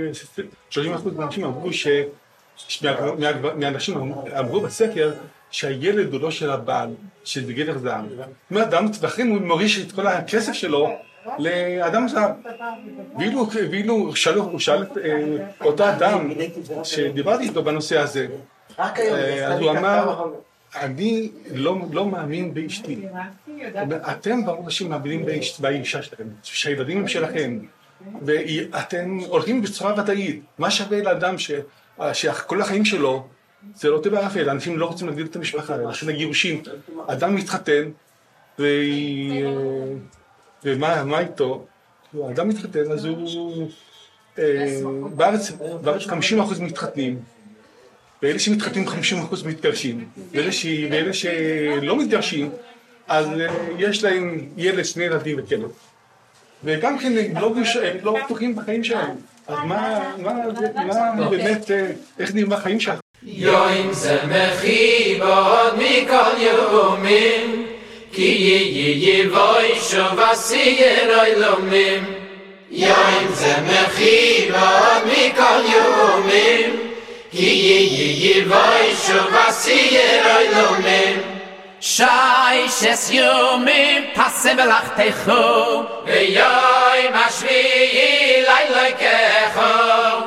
אמרו מהאנשים אמרו בסקר שהילד הוא לא של הבעל, שזה גבר זר. זאת אומרת, לכן הוא מוריש את כל הכסף שלו לאדם זר. ואילו הוא שאל את אותו אדם שדיברתי איתו בנושא הזה, אז הוא אמר, אני לא מאמין באשתי. אתם ברור אנשים מאמינים באישה שלכם, שהילדים הם שלכם, ואתם הולכים בצורה ודאית. מה שווה לאדם שכל החיים שלו זה לא טבע אפל, אנשים לא רוצים להגדיל את המשפחה, לכן הגירושים, אדם מתחתן, ומה איתו? האדם מתחתן, אז הוא... בארץ 50% מתחתנים, ואלה שמתחתנים 50% מתגרשים, ואלה שלא מתגרשים, אז יש להם ילד, 2 ילדים וכאלה. וגם כן הם לא בטוחים בחיים שלהם. אז מה באמת, איך נראה החיים שלהם? יום זה מחיבוד מכל יומים, כי יבואי שוב עשייר אילומים. יום זה מחיבוד מכל יומים, כי יבואי שוב עשייר אילומים. שש יומים פסה מלאכתךו, ויום השביעי ליליקךו.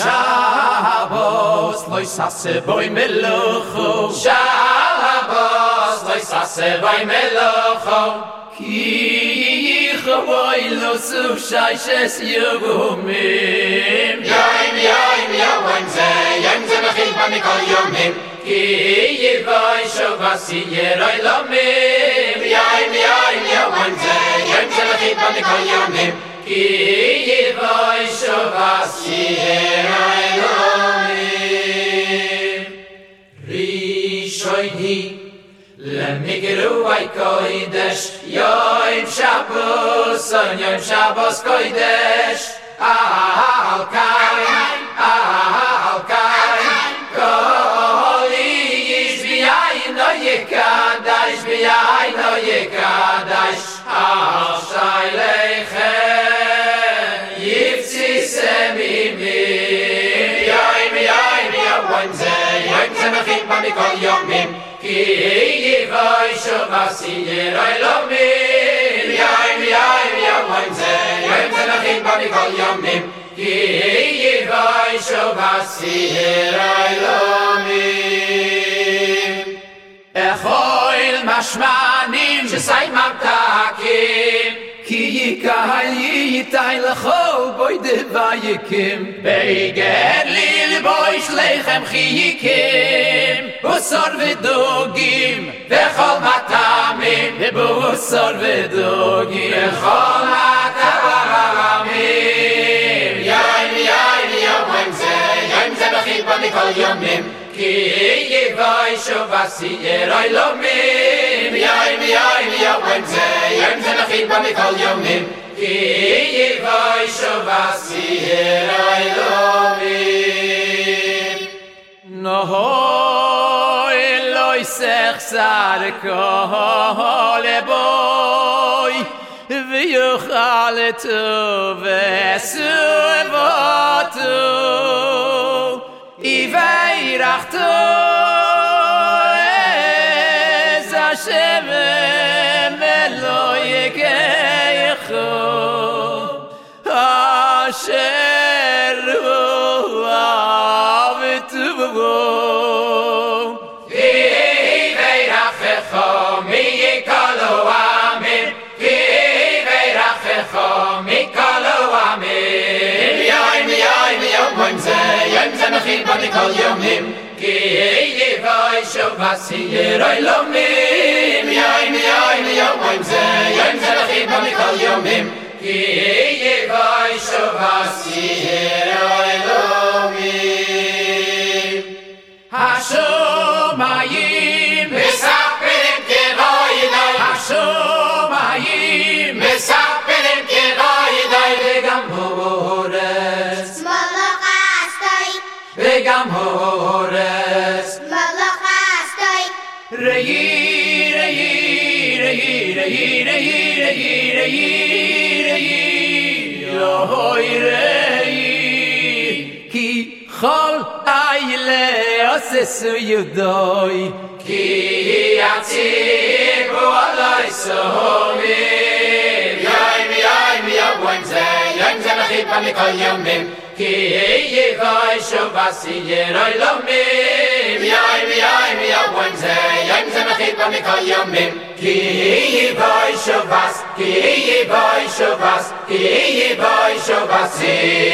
שבוס לא יססה בוי מלוכו, שבוס לא יססה בוי מלוכו. כי יכבוי לו סוף שש יומים. יום זה מכיל בה מכל יומים, כי יבואי שוב עשייר אילומים. יום זה מכיל בה מכל יומים, כי יבואי שוב עשייר אילומים. ראשוני למגרועי קודש, יום שבוס קודש. על קין כל איש ביינו יקדש, על שייליכם יפציסם עימים. יום זה מכיל בה מכל יומים, כי יבואי שוב עשייר אילומים. יום זה מכיל בה מכל יומים, כי יבואי שוב עשייר אילומים. אכול משמנים שסי ממתקים, כי יקהל ייתי לכל בוי דוויקים. ביגד לי לבוי שלכם חיכים, בוסור ודוגים וכל מטעמים. בוסור ודוגים וכל מטעמים. יום זה מכיל בה מכל יומים, כי יבואי שוב עשייר אילומים. יום זה מכיל בה מכל יומים, כי יבואי שוב עשייר אילומים. נהוי לא יסחסר כל בוי, ויוכל טוב וסובתו. וירחתו אז השם ולא יקייכו, אשר הוא אהבתו. וירחכו מכל העמים, וירחכו מכל העמים. יום זה מכיל בה מכל יומים, כי יבואי שוב עשייר אילומים. יום זה מכיל בה מכל יומים, כי יבואי שוב עשייר אילומים. השומעים מספרים כרועיני, השומעים מספרים כרועיני. וגם הורס מלאך אסתוי, וגם הורס מלאך אסתוי. ראי ראי ראי ראי ראי ראי ראי ראי ראי, כי כל איילה עשו יודוי, כי הציבו עלי סומים. יום זה מכיל בה מכל יומים, כי יבואי שוב עשייר אילומים. יום זה מכיל בה מכל יומים, כי יבואי שוב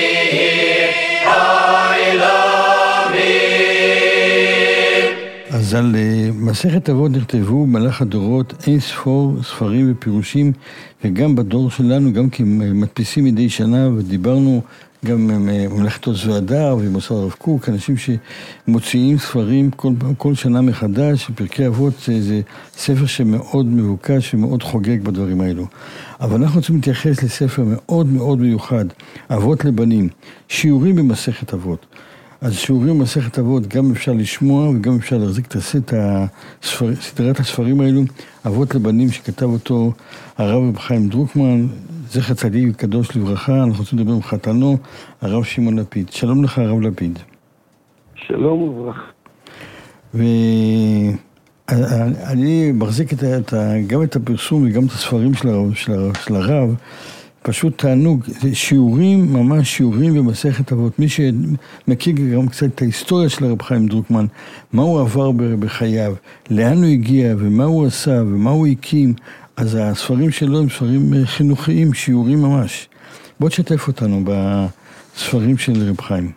עשייר אילומים. אז על מסכת אבות נכתבו במהלך הדורות אין ספור ספרים ופירושים, וגם בדור שלנו, גם כי מדפיסים מדי שנה, ודיברנו גם ממלכת עוז והדר ומוסד הרב קוק, אנשים שמוציאים ספרים כל שנה מחדש. פרקי אבות זה ספר שמאוד מבוקש ומאוד חוגג בדברים האלו. אבל אנחנו רוצים להתייחס לספר מאוד מאוד מיוחד, אבות לבנים, שיעורים במסכת אבות. אז שיעורים במסכת אבות גם אפשר לשמוע וגם אפשר להחזיק את סדרת הספרים האלו, אבות לבנים, שכתב אותו הרב רב חיים דרוקמן, זכר צדיק וקדוש לברכה. אנחנו רוצים לדבר עם חתנו, הרב שמעון לפיד. שלום לך הרב לפיד. שלום וברכה. ואני מחזיק גם את הפרסום וגם את הספרים של הרב, פשוט תענוג, שיעורים, ממש שיעורים במסכת אבות. מי שמכיר גם קצת את ההיסטוריה של הרב חיים דרוקמן, מה הוא עבר בחייו, לאן הוא הגיע ומה הוא עשה ומה הוא הקים, אז הספרים שלו הם ספרים חינוכיים, שיעורים ממש. בוא תשתף אותנו בספרים של רב חיים.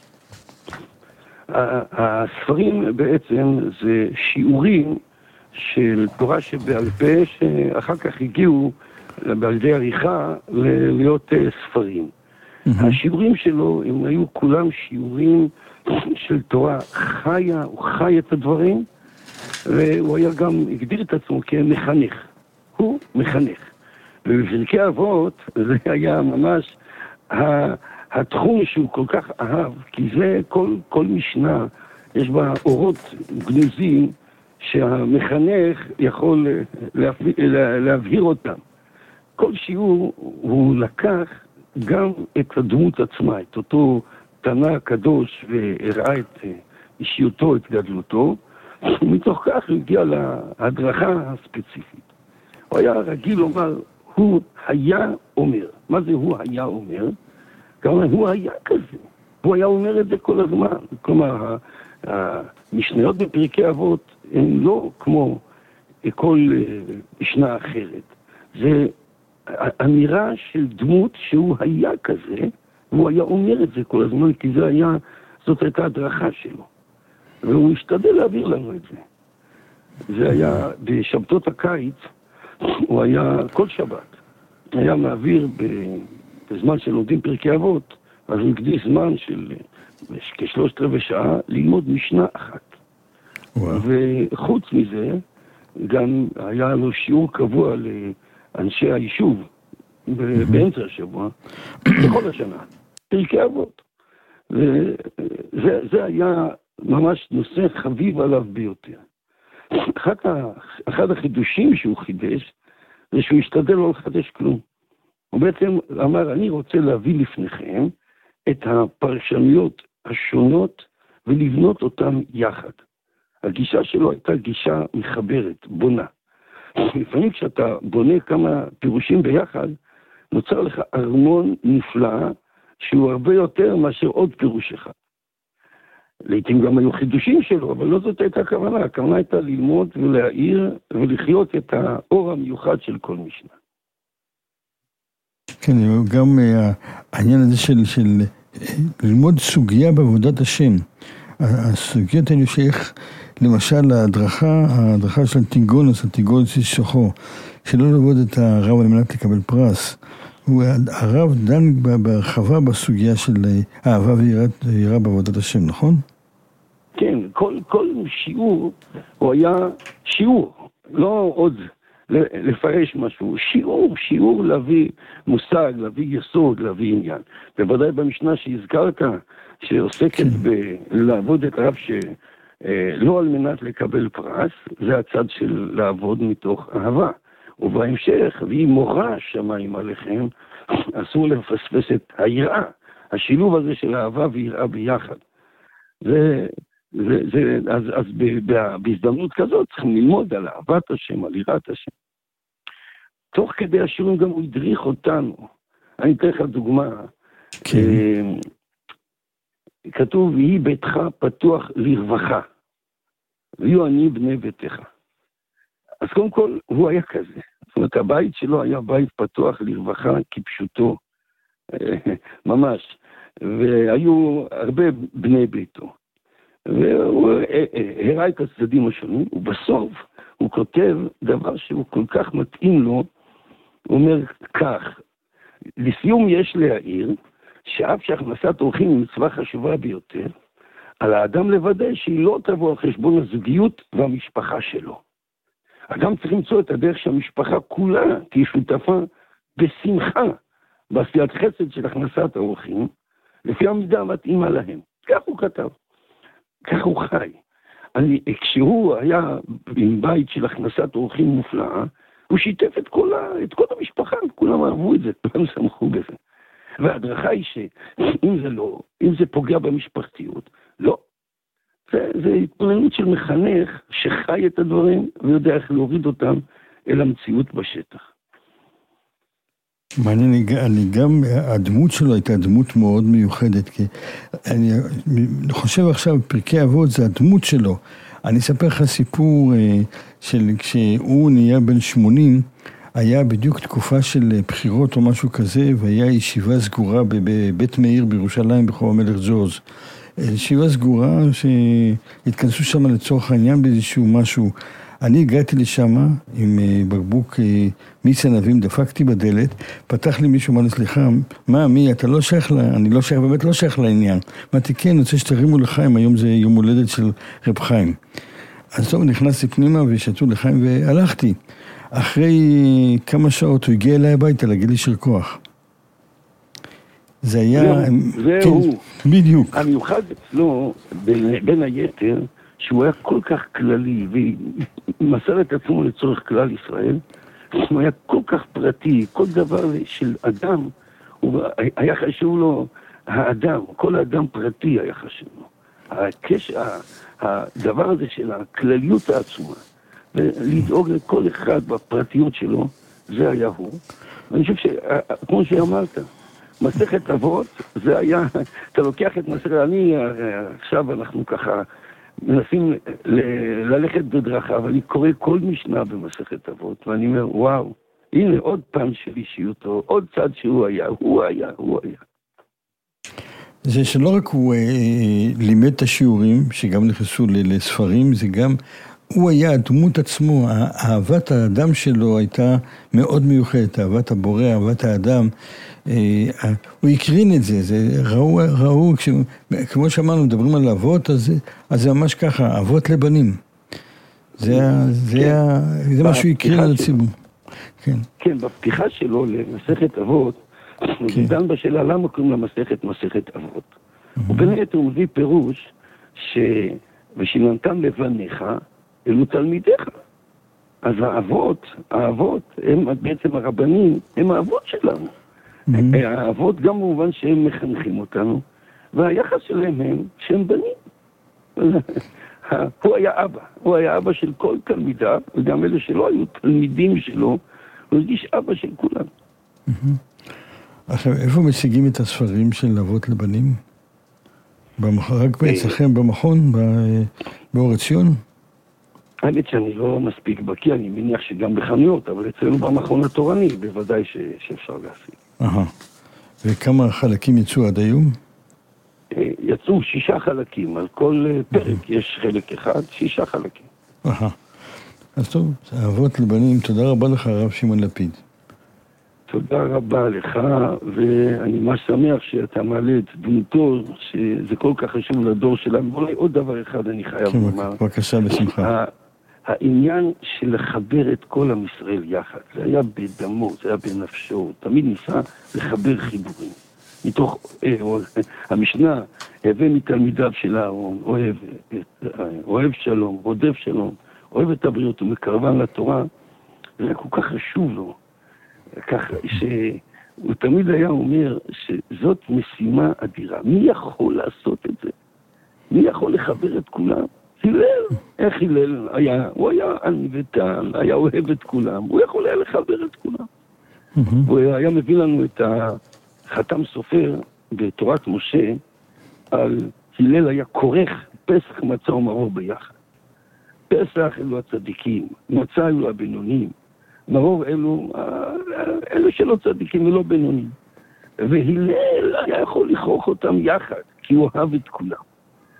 הספרים בעצם זה שיעורים של תורה שבעל פה, שאחר כך הגיעו בעל ידי עריכה להיות ספרים. השיעורים שלו הם היו כולם שיעורים של תורה חיה, הוא חי את הדברים, והוא היה גם, הגדיר את עצמו כמחנך. הוא מחנך. ובפרקי אבות זה היה ממש התחום שהוא כל כך אהב, כי זה כל משנה, יש בה אורות גנוזים שהמחנך יכול להבהיר אותם. כל שיעור הוא לקח גם את הדמות עצמה, את אותו תנא הקדוש, והראה את אישיותו, את גדלותו, ומתוך כך הוא הגיע להדרכה הספציפית. הוא היה רגיל לומר, הוא היה אומר. מה זה הוא היה אומר? כלומר, הוא היה כזה. הוא היה אומר את זה כל הזמן. כלומר, המשניות בפרקי אבות הן לא כמו כל משנה אחרת. זה אמירה של דמות שהוא היה כזה, והוא היה אומר את זה כל הזמן, כי זאת הייתה הדרכה שלו. והוא השתדל להעביר לנו את זה. זה היה בשבתות הקיץ, הוא היה כל שבת, היה מעביר בזמן שלומדים פרקי אבות, אז הוא הקדיש זמן של כ3/4 שעה ללמוד משנה אחת. וחוץ מזה, גם היה לו שיעור קבוע לאנשי היישוב באמצע השבוע, בכל השנה, פרקי אבות. וזה היה ממש נושא חביב עליו ביותר. אחד החידושים שהוא חידש, זה שהוא השתדל לא לחדש כלום. הוא בעצם אמר, אני רוצה להביא לפניכם את הפרשנויות השונות ולבנות אותן יחד. הגישה שלו הייתה גישה מחברת, בונה. לפעמים כשאתה בונה כמה פירושים ביחד, נוצר לך ארמון נפלא, שהוא הרבה יותר מאשר עוד פירוש אחד. לעתים גם היו חידושים שלו, אבל לא זאת הייתה הכוונה. הכוונה הייתה ללמוד ולהעיר ולחיות את האור המיוחד של כל משנה. כן, גם העניין הזה של ללמוד סוגיה בעבודת השם. הסוגיות האלה שאיך, למשל, ההדרכה של אנטיגונוס, אנטיגונוס שוחו, שלא לעבוד את הרב על מנת לקבל פרס. הרב דן בהרחבה בסוגיה של אהבה ויראה בעבודת השם, נכון? כן, כל שיעור הוא היה שיעור, לא עוד לפרש משהו, שיעור להביא מושג, להביא יסוד, להביא עניין. בוודאי במשנה שהזכרת, שעוסקת בלעבוד את הרב שלא על מנת לקבל פרס, זה הצד של לעבוד מתוך אהבה. ובהמשך, והיא מורה שמיים עליכם, אסור לפספס את היראה. השילוב הזה של אהבה ויראה ביחד. אז בהזדמנות כזאת צריכים ללמוד על אהבת השם, על יראת השם. תוך כדי השיעורים גם הוא הדריך אותנו. אני אתן לך דוגמה. כתוב, יהי ביתך פתוח לרווחה, ויהיו אני בני ביתך. אז קודם כל, הוא היה כזה. זאת אומרת, הבית שלו היה בית פתוח לרווחה כפשוטו. ממש. והיו הרבה בני ביתו. והוא הראה את הצדדים השונים, ובסוף הוא כותב דבר שהוא כל כך מתאים לו, הוא אומר כך, לסיום יש להעיר, שאף שהכנסת אורחים היא מצווה חשובה ביותר, על האדם לוודא שהיא לא תבוא על חשבון הזוגיות והמשפחה שלו. אדם צריך למצוא את הדרך שהמשפחה כולה תהיה שותפה בשמחה, בעשיית חסד של הכנסת האורחים, לפי המידה המתאימה להם. כך הוא כתב, כך הוא חי. כשהוא היה עם בית של הכנסת אורחים מופלאה, הוא שיתף את כל המשפחה, כולם אהבו את זה, כולם שמחו בזה. וההדרכה היא אם זה פוגע במשפחתיות, לא. זה התבוננות של מחנך שחי את הדברים ויודע איך להוריד אותם אל המציאות בשטח. מעניין, גם הדמות שלו הייתה דמות מאוד מיוחדת, כי אני חושב עכשיו בפרקי אבות זה הדמות שלו. אני אספר לך סיפור של כשהוא נהיה בן 80, היה בדיוק תקופה של בחירות או משהו כזה, והיה ישיבה סגורה בבית מאיר בירושלים ברחוב המלך ג'ורג'. ישיבה סגורה שהתכנסו שם לצורך העניין באיזשהו משהו. אני הגעתי לשם עם בקבוק מיץ ענבים, דפקתי בדלת, פתח לי מישהו, אמר לי, סליחה, מי, אתה לא שייך אני לא שייך, באמת לא שייך לעניין. אמרתי, כן, אני רוצה שתרימו לחיים, היום זה יום הולדת של רב חיים. אז טוב, נכנסתי פנימה ושתו לחיים והלכתי. אחרי כמה שעות הוא הגיע אליי הביתה להגיד לי שיר כוח. זה היה... זהו. בדיוק. המיוחד אצלו, בין היתר, שהוא היה כל כך כללי, ומסר את עצמו לצורך כלל ישראל, הוא היה כל כך פרטי, כל דבר של אדם, היה חשוב לו האדם, כל האדם פרטי היה חשוב לו. הדבר הזה של הכלליות העצומה, ולדאוג לכל אחד בפרטיות שלו, זה היה הוא. ואני חושב שכמו שאמרת, מסכת אבות, זה היה, אתה לוקח את מסכת, עכשיו אנחנו ככה מנסים ללכת בדרכה, אבל אני קורא כל משנה במסכת אבות, ואני אומר, וואו, הנה עוד פעם של אישיותו, עוד צד שהוא היה. זה שלא רק הוא לימד את השיעורים, שגם נכנסו לספרים, זה גם, הוא היה הדמות עצמו, אהבת האדם שלו הייתה מאוד מיוחדת, אהבת הבורא, אהבת האדם, הוא הקרין את זה, ראו, כמו שאמרנו, מדברים על אבות, אז זה ממש ככה, אבות לבנים. זה מה שהוא הקרין על הציבור. כן, בפתיחה שלו למסכת אבות, הוא דן בשאלה למה קוראים למסכת מסכת אבות. ובין היתר הוא מביא פירוש ושיננתם לבניך אלו תלמידיך. אז האבות, הם בעצם הרבנים, הם האבות שלנו. האבות גם במובן שהם מחנכים אותנו, והיחס שלהם הם שהם בנים. הוא היה אבא של כל תלמידיו, וגם אלה שלא היו תלמידים שלו, הוא הרגיש אבא של כולם. עכשיו, איפה משיגים את הספרים של אבות לבנים? רק אצלכם במכון, באור עציון? האמת שאני לא מספיק בקיא, אני מניח שגם בחנויות, אבל אצלנו במכון התורני, בוודאי שאפשר להשיג. וכמה חלקים יצאו עד היום? יצאו 6 חלקים, על כל פרק יש חלק אחד, 6 חלקים. אז טוב, אבות לבנים, תודה רבה לך הרב שמעון לפיד. תודה רבה לך, ואני ממש שמח שאתה מעלה את דמותו, שזה כל כך חשוב לדור שלנו. אולי עוד דבר אחד אני חייב לומר. בבקשה, בשמחה. העניין של לחבר את כל עם ישראל יחד, זה היה בדמו, זה היה בנפשו, תמיד ניסה לחבר חיבורים. מתוך המשנה, הווה מתלמידיו של אהרון, אוהב שלום, רודף שלום, אוהב את הבריות ומקרבן לתורה, זה כל כך חשוב לו. ככה שהוא תמיד היה אומר שזאת משימה אדירה. מי יכול לעשות את זה? מי יכול לחבר את כולם? הלל. איך הלל היה? הוא היה עני וטעם, היה אוהב את כולם. הוא יכול היה לחבר את כולם. הוא היה מביא לנו את החתם סופר בתורת משה על הלל היה כורך פסח מצה ומרור ביחד. פסח אלו הצדיקים, מצה אלו הבינונים. מרור אלו שלא צדיקים ולא בינונים. והלל היה יכול לכרוך אותם יחד, כי הוא אהב את כולם.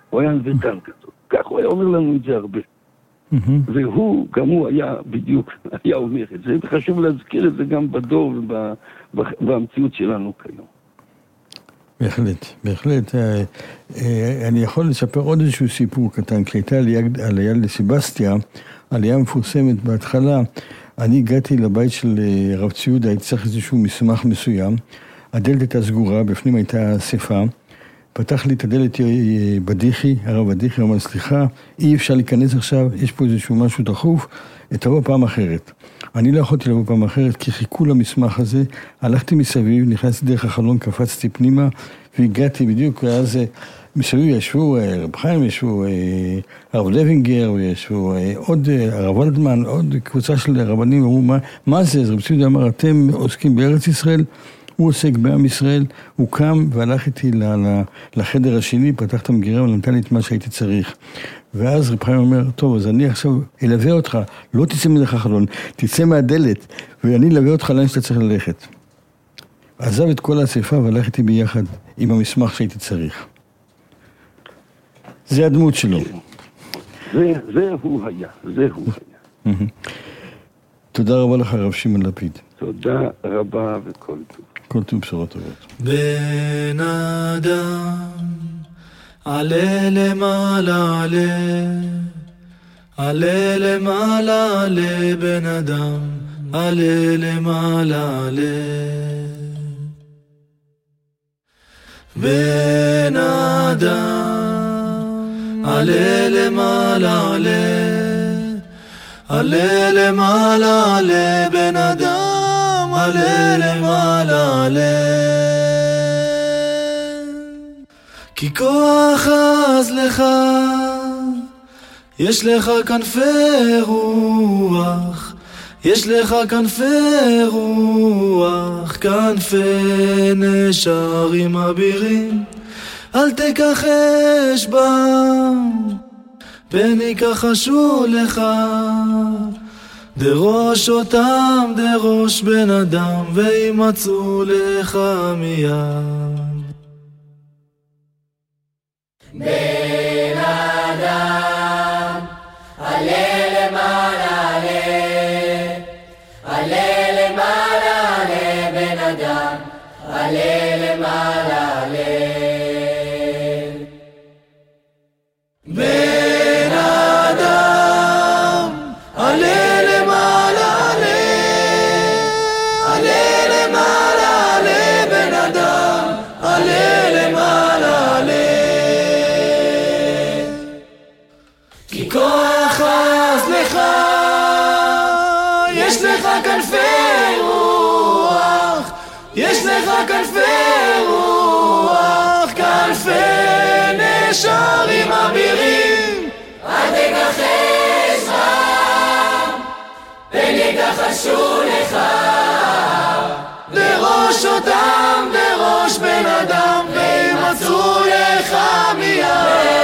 הוא היה נבטן כזאת. כך הוא היה אומר לנו את זה הרבה. והוא, גם הוא היה בדיוק, היה אומר את זה, וחשוב להזכיר את זה גם בדור ובמציאות שלנו כיום. בהחלט, בהחלט. אני יכול לספר עוד איזשהו סיפור קטן, כשהייתה עלייה לסבסטיה, עלייה מפורסמת בהתחלה, אני הגעתי לבית של רב ציודה, הייתי צריך איזשהו מסמך מסוים, הדלת הייתה סגורה, בפנים הייתה אספה, פתח לי את הדלת בדיחי, הרב בדיחי, אמר, סליחה, אי אפשר להיכנס עכשיו, יש פה איזשהו משהו דחוף, תבוא פעם אחרת. אני לא יכולתי לבוא פעם אחרת, כי חיכו למסמך הזה, הלכתי מסביב, נכנסתי דרך החלון, קפצתי פנימה, והגעתי בדיוק, ואז מסביב ישבו רב חיים, ישבו הרב לוינגר, וישבו עוד הרב ולדמן, עוד קבוצה של רבנים, אמרו, מה זה? אז רב ציודה אמר, אתם עוסקים בארץ ישראל, הוא עוסק בעם ישראל, הוא קם והלך איתי לחדר השני, פתח את המגירה ונתן לי את מה שהייתי צריך. ואז רב חיים אומר, טוב, אז אני עכשיו אלווה אותך, לא תצא מדרך החלון, תצא מהדלת, ואני אלווה אותך לאן שאתה צריך ללכת. עזב את כל האספה והלך איתי ביחד עם המסמך שהייתי צריך. זה הדמות שלו. זה הוא היה. תודה רבה לך, רב שמעון לפיד. תודה רבה וכל טוב. כל טוב, בשורות טובות. בן אדם, עלה למעלה, עלה למעלה, עלה בן אדם, עלה למעלה, עלה. בן אדם, עלה למעלה, עלה למעלה, עלה בן אדם, עלה למעלה, עלה. כי כוח אז לך, יש לך כנפי רוח, יש לך כנפי רוח, כנפי נשרים אבירים, אל תכחש בם, פן יכחשו לך. דרוש אותם, דרוש בן אדם, וימצאו לך מיד. בן אדם, עלה למעלה, עלה למעלה, עלה בן אדם, עלה למעלה, עלה. בן אדם, עלה למעלה, עלה למעלה, עלה בן אדם, עלה למעלה, עלה. כי כוח אז לך, יש לך כנפי רוח, יש לך כנפי רוח, כנפי נשרים אבירים, אל תכחש בם, פן יכחשו לך. דרוש אותם, דרוש בן אדם, וימצאו לך מיד.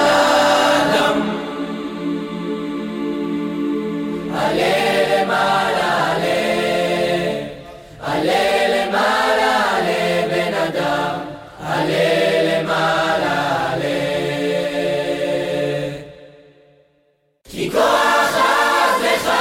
עלה למעלה, עלה למעלה, עלה בן אדם, עלה למעלה, עלה. כי כוח אז לך,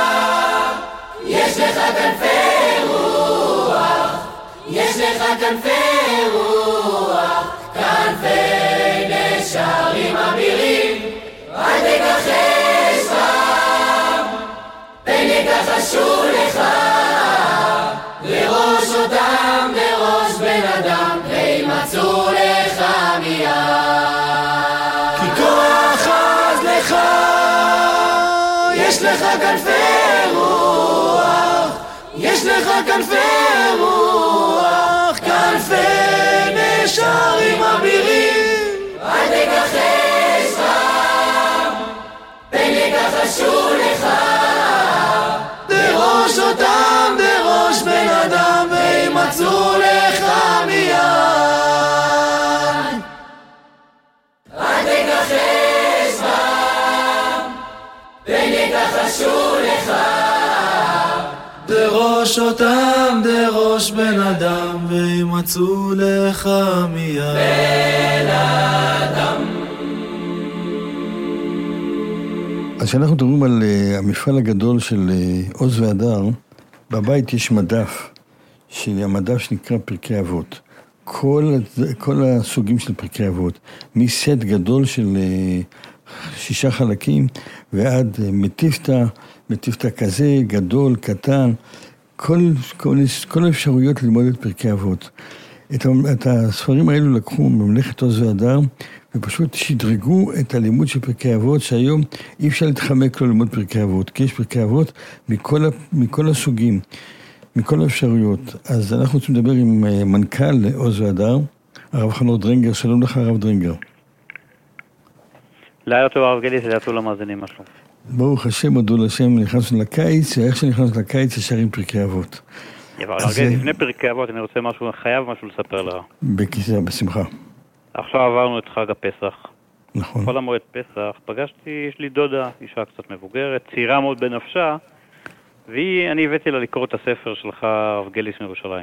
יש לך כנפי רוח, יש לך כנפי רוח, כנפי נשרים אבירים, אל תכחש בם, פן יכחשו לך. דרוש אותם, דרוש בן אדם, וימצאו לך מיד. כי כוח אז לך, יש לך כנפי רוח, יש לך כנפי רוח, כנפי נשרים אבירים, אל תכחש בם, פן יכחשו לך. דרוש אותם, דרוש בן אדם, וימצאו לך מיד. אל תכחש בם, פן יכחשו לך. דרוש אותם, דרוש בן אדם, וימצאו לך מיד. בן אדם, כשאנחנו מדברים על המפעל הגדול של עוז והדר, בבית יש מדף, המדף שנקרא פרקי אבות. כל הסוגים של פרקי אבות, מסט גדול של 6 חלקים, ועד מטיפתא כזה, גדול, קטן, כל האפשרויות ללמוד את פרקי אבות. את הספרים האלו לקחו ממלכת עוז והדר, ופשוט שדרגו את הלימוד של פרקי אבות, שהיום אי אפשר להתחמק לו ללמוד פרקי אבות, כי יש פרקי אבות מכל הסוגים, מכל האפשרויות. אז אנחנו רוצים לדבר עם מנכ"ל עוז והדר, הרב חנוך דרינגר. שלום לך, הרב דרינגר. לילה טוב, הרב גליס, לילה טוב למאזינים משהו. ברוך השם, הודו לשם, נכנסנו לקיץ, ואיך שנכנסנו לקיץ, ישר עם פרקי אבות. הרב גליס, לפני פרקי אבות, אני רוצה משהו, חייב משהו לספר לך. בשמחה. עכשיו עברנו את חג הפסח. נכון. כל המועד פסח, פגשתי, יש לי דודה, אישה קצת מבוגרת, צעירה מאוד בנפשה, ואני הבאתי לה לקרוא את הספר שלך, הרב גליס מירושלים.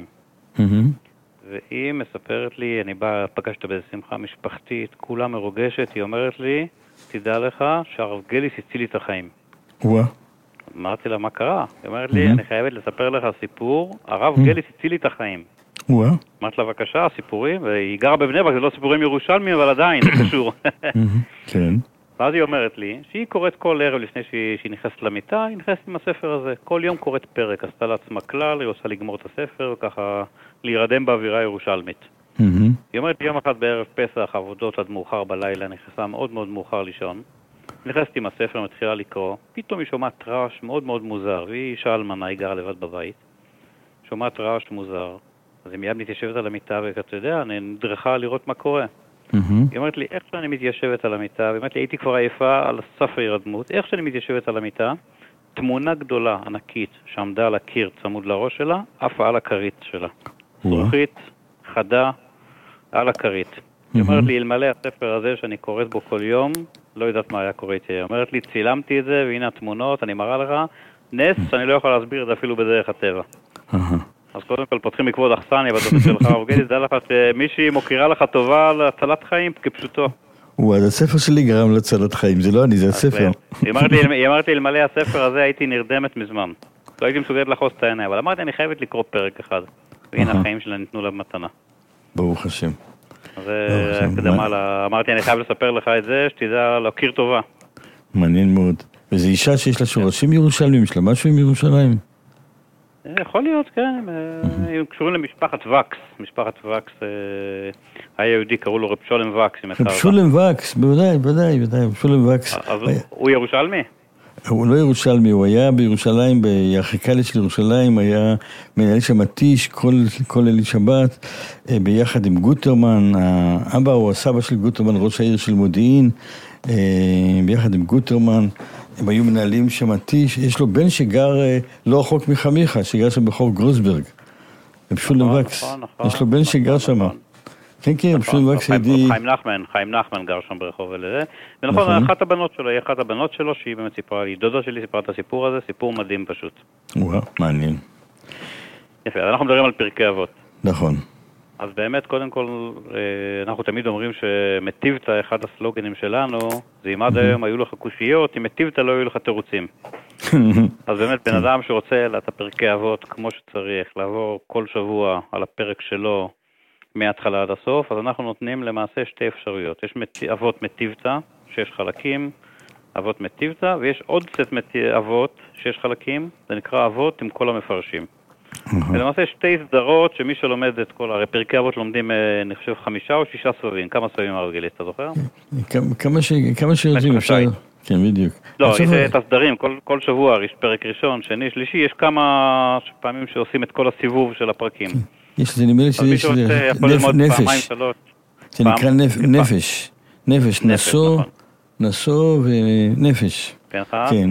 והיא מספרת לי, אני פגשתי באיזו שמחה משפחתית, כולה מרוגשת, היא אומרת לי, תדע לך שהרב גליס הציל לי את החיים. אמרתי לה, מה קרה? היא אומרת לי, אני חייבת לספר לך סיפור, הרב גליס הציל לי את החיים. אמרת לה, בבקשה, סיפורים, והיא גרה בבני ברק, זה לא סיפורים ירושלמיים, אבל עדיין, זה קשור. כן. ואז היא אומרת לי, שהיא קוראת כל ערב לפני שהיא נכנסת למיטה, היא נכנסת עם הספר הזה. כל יום קוראת פרק, עשתה לעצמה כלל, היא עושה לגמור את הספר, וככה להירדם באווירה ירושלמית. היא אומרת, יום אחד בערב פסח, עבודות עד מאוחר בלילה, נכנסה מאוד מאוד מאוחר לישון. נכנסת עם הספר, מתחילה לקרוא, פתאום היא שומעת רעש מאוד מאוד מוזר, והיא אישה אלמנה, היא גרה לבד בבית. שומעת רעש מוזר, אז היא מיד מתיישבת על המיטה, ואתה יודע, אני נדרכה לראות מה קורה. היא אומרת לי, איך שאני מתיישבת על המיטה, והיא אומרת לי, הייתי כבר עייפה על סף ההירדמות, איך שאני מתיישבת על המיטה, תמונה גדולה, ענקית, שעמדה על הקיר צמוד לראש שלה, עפה על הכרית שלה. זרוחית, חדה, על הכרית. היא אומרת לי, אלמלא הספר הזה שאני קוראת בו כל יום, לא יודעת מה היה קורה איתי. היא אומרת לי, צילמתי את זה, והנה התמונות, אני מראה לך, נס שאני לא יכול להסביר את זה אפילו בדרך הטבע. אז קודם כל פותחים מכבוד אכסניה בתוכנית שלך, הרב גליס, דע לך שמישהי מוכירה לך טובה להצלת חיים כפשוטו. אז הספר שלי גרם להצלת חיים, זה לא אני, זה הספר. היא אמרתי, אלמלא הספר הזה הייתי נרדמת מזמן. לא הייתי מסוגלת לחוס את העיניים, אבל אמרתי, אני חייבת לקרוא פרק אחד. והנה החיים שלה ניתנו לה במתנה. ברוך השם. זה הקדמה, אמרתי, אני חייב לספר לך את זה, שתדע להכיר טובה. מעניין מאוד. וזו אישה שיש לה שורשים ירושלמים, יש לה משהו עם ירושלים? יכול להיות, כן. הם קשורים למשפחת וקס. משפחת וקס, היה יהודי, קראו לו רב שולם וקס. רב שולם וקס, בוודאי, רב שולם וקס. אז הוא ירושלמי? הוא לא ירושלמי, הוא היה בירושלים, ביחיקלית של ירושלים, היה מנהל שם מתיש כל ליל שבת, ביחד עם גוטרמן, האבא הוא הסבא של גוטרמן, ראש העיר של מודיעין, ביחד עם גוטרמן, הם היו מנהלים שם מתיש, יש לו בן שגר לא רחוק מחמיכה, שגר שם ברחוב גרוסברג, רב שולם וקס, יש לו בן שגר שם. כן, רב שולם וקס ידי... חיים נחמן גר שם ברחוב ולזה. ונכון, אחת הבנות שלו, היא אחת הבנות שלו, שהיא באמת סיפרה לי, דודה שלי סיפרה את הסיפור הזה, סיפור מדהים פשוט. מעניין. יפה, אז אנחנו מדברים על פרקי אבות. נכון. אז באמת, קודם כל, אנחנו תמיד אומרים שמטיבתא, אחד הסלוגנים שלנו, זה אם עד היום היו לך קושיות, אם מטיבתא לא היו לך תירוצים. אז באמת, בן אדם שרוצה את הפרקי אבות כמו שצריך, לעבור כל שבוע על הפרק שלו, מההתחלה עד הסוף, אז אנחנו נותנים למעשה שתי אפשרויות. יש אבות מטיבתא, 6 חלקים, אבות מטיבתא, ויש עוד סט אבות, 6 חלקים, זה נקרא אבות עם כל המפרשים. ולמעשה 2 סדרות שמי שלומד את כל, הרי פרקי אבות לומדים, אני חושב, 5 או 6 סבבים. כמה סבבים הרב גליס, אתה זוכר? כמה שיודעים אפשר... כן, בדיוק. לא, יש את הסדרים, כל שבוע, פרק ראשון, שני, שלישי, יש כמה פעמים שעושים את כל הסיבוב של הפרקים. יש, זה נדמה לי שיש נפש. זה נקרא נפש. נפש, נשוא ונפש. כן.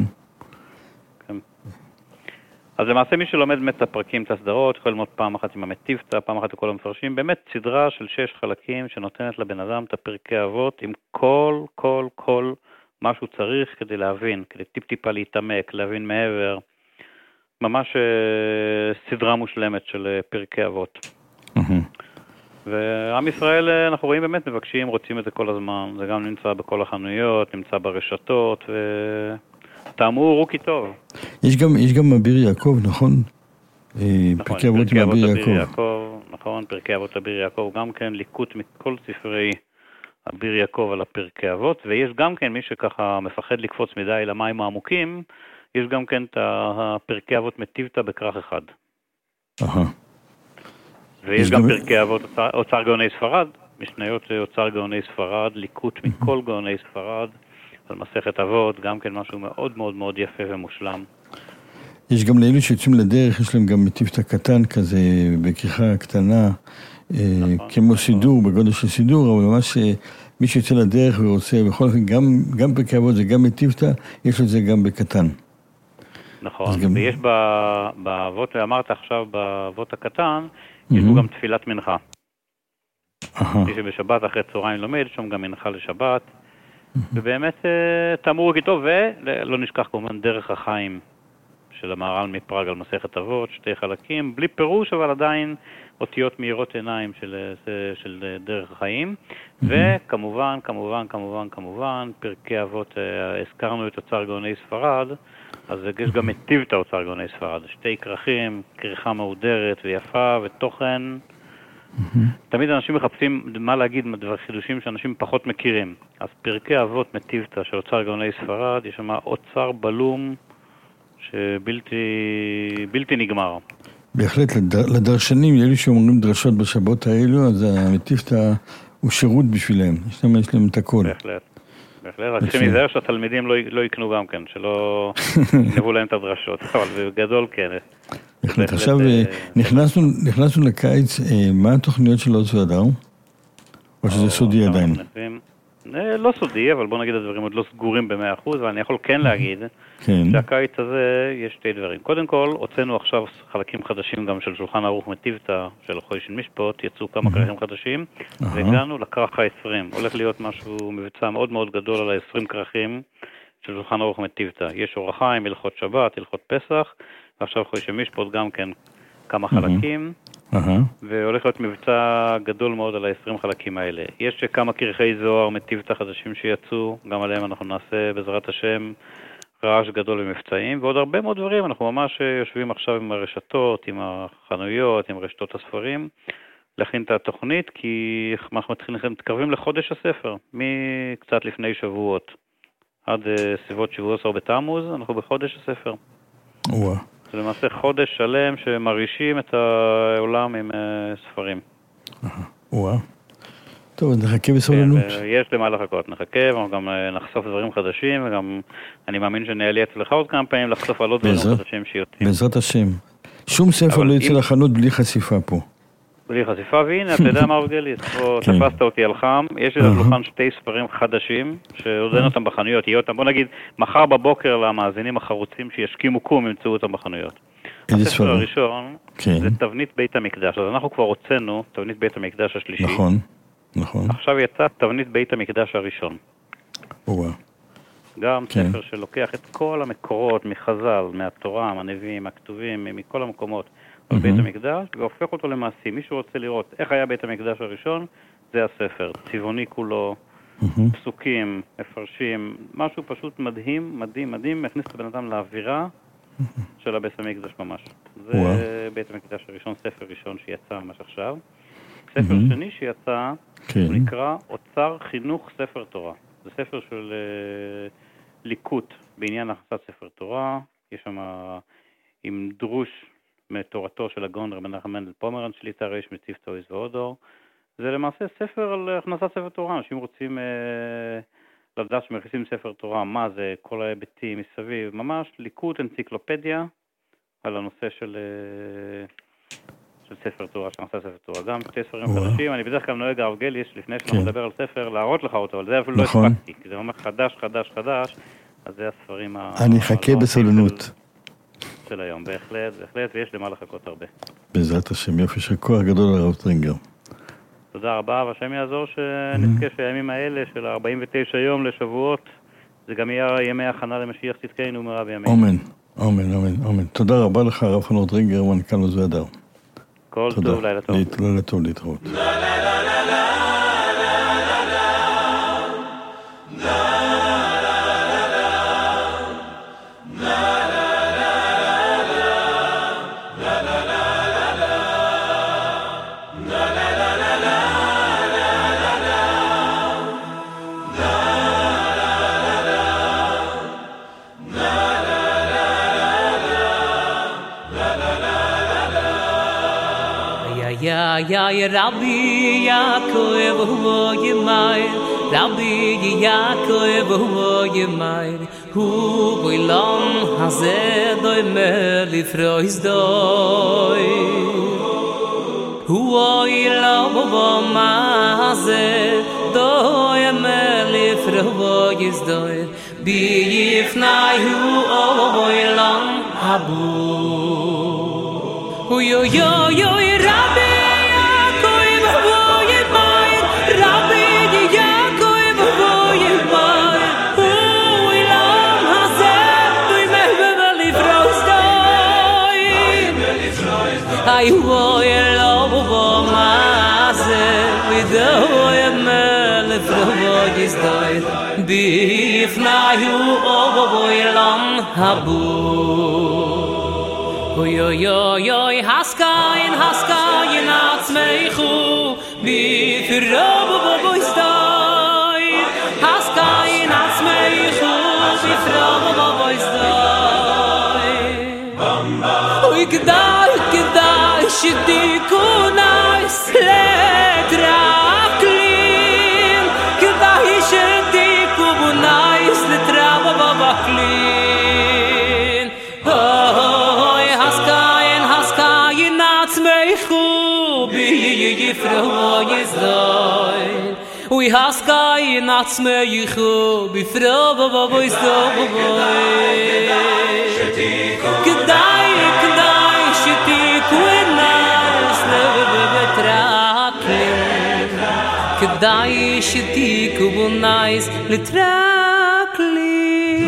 אז למעשה מי שלומד באמת את הפרקים, את הסדרות, יכול ללמוד פעם אחת עם המטיבתא, פעם אחת לכל המפרשים, באמת סדרה של 6 חלקים שנותנת לבן אדם את הפרקי אבות עם כל מה שהוא צריך כדי להבין, כדי טיפה להתעמק, להבין מעבר. ממש סדרה מושלמת של פרקי אבות. ועם ישראל, אנחנו רואים באמת מבקשים, רוצים את זה כל הזמן. זה גם נמצא בכל החנויות, נמצא ברשתות, תאמרו רוקי טוב. יש גם אביר יעקב, נכון? פרקי אבות עם אביר יעקב. נכון, פרקי אבות אביר יעקב, גם כן ליקוט מכל ספרי אביר יעקב על הפרקי אבות, ויש גם כן מי שככה מפחד לקפוץ מדי למים העמוקים, יש גם כן את הפרקי אבות מטיבתא בכרך אחד. ויש גם פרקי אבות אוצר גאוני ספרד, משניות אוצר גאוני ספרד, ליקוט מכל גאוני ספרד, על מסכת אבות, גם כן משהו מאוד מאוד מאוד יפה ומושלם. יש גם לאלו שיוצאים לדרך, יש להם גם מטיבתא קטן כזה, בכריכה קטנה, כמו סידור, בגודל של סידור, אבל ממש מי שיוצא לדרך ורוצה, בכל אופן, גם פרקי אבות זה גם מטיבתא, יש לו את זה גם בקטן. נכון, ויש באבות, אמרת עכשיו באבות הקטן, יש בו גם תפילת מנחה. מי שבשבת אחרי צהריים לומד, שם גם מנחה לשבת, ובאמת תאמרו רוקי טוב, ולא נשכח כמובן דרך החיים של המהר"ל מפראג על מסכת אבות, 2 חלקים, בלי פירוש, אבל עדיין אותיות מאירות עיניים של דרך החיים, וכמובן, כמובן, פרקי אבות, הזכרנו את אוצר גאוני ספרד, אז יש גם מטיבתא אוצר גאוני ספרד, 2 כרכים, כריכה מהודרת ויפה ותוכן. תמיד אנשים מחפשים מה להגיד, חידושים שאנשים פחות מכירים. אז פרקי אבות מטיבתא של אוצר גאוני ספרד, יש שם אוצר בלום שבלתי נגמר. בהחלט, לדרשנים, לאלו שאומרים דרשות בשבות האלו, אז המטיבתא הוא שירות בשבילם. יש להם את הכל. בהחלט. רק שמזהר שהתלמידים לא יקנו גם כן, שלא נבוא להם את הדרשות, אבל בגדול כן. בהחלט, עכשיו נכנסנו לקיץ, מה התוכניות של עוז והדר? או שזה סודי עדיין? לא סודי, אבל בוא נגיד הדברים עוד לא סגורים ב100%, אבל אני יכול כן להגיד שהקיץ הזה יש 2 דברים. קודם כל, הוצאנו עכשיו חלקים חדשים גם של שולחן ערוך מטיבתא, של חוישן משפט, יצאו כמה כרכים חדשים, והגענו לכרך ה-20. הולך להיות משהו, מבצע מאוד מאוד גדול על ה-20 כרכים של שולחן ערוך מטיבתא. יש אור החיים, הלכות שבת, הלכות פסח, ועכשיו חוישן משפט גם כן כמה חלקים. והולך להיות מבצע גדול מאוד על ה-20 חלקים האלה. יש כמה כרכי זוהר מטיבתא חדשים שיצאו, גם עליהם אנחנו נעשה בעזרת השם רעש גדול ומבצעים, ועוד הרבה מאוד דברים. אנחנו ממש יושבים עכשיו עם הרשתות, עם החנויות, עם רשתות הספרים, להכין את התוכנית, כי אנחנו מתקרבים לחודש הספר, מקצת לפני שבועות, עד סביבות שבוע 10 בתמוז, אנחנו בחודש הספר. וואו. זה למעשה חודש שלם שמרישים את העולם עם ספרים. וואו. טוב, נחכה בסבלנות. יש למה לחכות, נחכה, וגם נחשוף דברים חדשים, וגם אני מאמין שנעלי אצלך עוד כמה פעמים לחשוף על עוד דברים חדשים שיוצאים. בעזרת השם. שום ספר לא יצא לחנות בלי חשיפה פה. בלי חשיפה, והנה, אתה יודע מה הרב גליס, פה תפסת אותי על חם, יש לי לשולחן 2 ספרים חדשים, שעוד אין אותם בחנויות, יהיו אותם, בוא נגיד, מחר בבוקר למאזינים החרוצים שישכימו קום, ימצאו אותם בחנויות. הספר הראשון, זה תבנית בית המקדש, אז אנחנו כבר הוצאנו תבנית בית המקדש השלישי. נכון. עכשיו יצא תבנית בית המקדש הראשון. גם ספר שלוקח את כל המקורות מחז"ל, מהתורה, מהנביאים, מהכתובים, מכל המקומות. על בית המקדש, והופך אותו למעשי. מי שרוצה לראות איך היה בית המקדש הראשון, זה הספר. צבעוני כולו, פסוקים, מפרשים, משהו פשוט מדהים, מכניס את הבן אדם לאווירה של הבית המקדש ממש. זה בית המקדש הראשון, ספר ראשון שיצא ממש עכשיו. ספר שני שיצא, הוא נקרא אוצר חינוך ספר תורה. זה ספר של ליקוט בעניין הכנסת ספר תורה. יש שם עם דרוש מתורתו של הגאון רבי מנחם מנדל פומרנץ שליט"א ר' מציבתא אויז ואודור. זה למעשה ספר על הכנסת ספר תורה. אנשים רוצים לדעת שמכניסים ספר תורה, מה זה, כל ההיבטים מסביב. ממש ליקוט אנציקלופדיה על הנושא של ספר תורה, של הכנסת ספר תורה. גם 2 ספרים חדשים. אני בדרך כלל נוהג הרב גליס, לפני שאנחנו מדבר על ספר, להראות לך אותו, אבל זה אפילו לא הספקתי, כי זה ממש חדש. אז זה הספרים אני אחכה בסבלנות. של היום, בהחלט, ויש למה לחכות הרבה. בעזרת השם, יופי של כוח גדול לרב טרינגר. תודה רבה, והשם יעזור שנזכה שהימים האלה של 49 יום לשבועות, זה גם יהיה ימי הכנה למשיח צדקנו ומהרה בימינו. אמן. תודה רבה לך, הרב חנוך טרינגר, מנכ"ל עוז והדר. כל טוב, לילה טוב. לילה טוב, להתראות. ya Rabbi Yaakov hu yemay Rabbi Yaakov hu yemay hu boilam hazeh doy meli frois doy hu oilam mazeh doy meli frois doy bi ifnai hu oilam habu hu yo yo yo Rabbi I will love my with the man from his died beef now you overlam habu yo yo yo haska in ats mechu beef rob boys died haska in ats mechu beef rob boys died we gedai shtikunais letraklin kedai shtikunais letravaklin hoy haskayn nats mechu bi froyzoy we haskayn nats mechu bi froyzoy kedai shtikunais Kedai shtiku bunais litrakli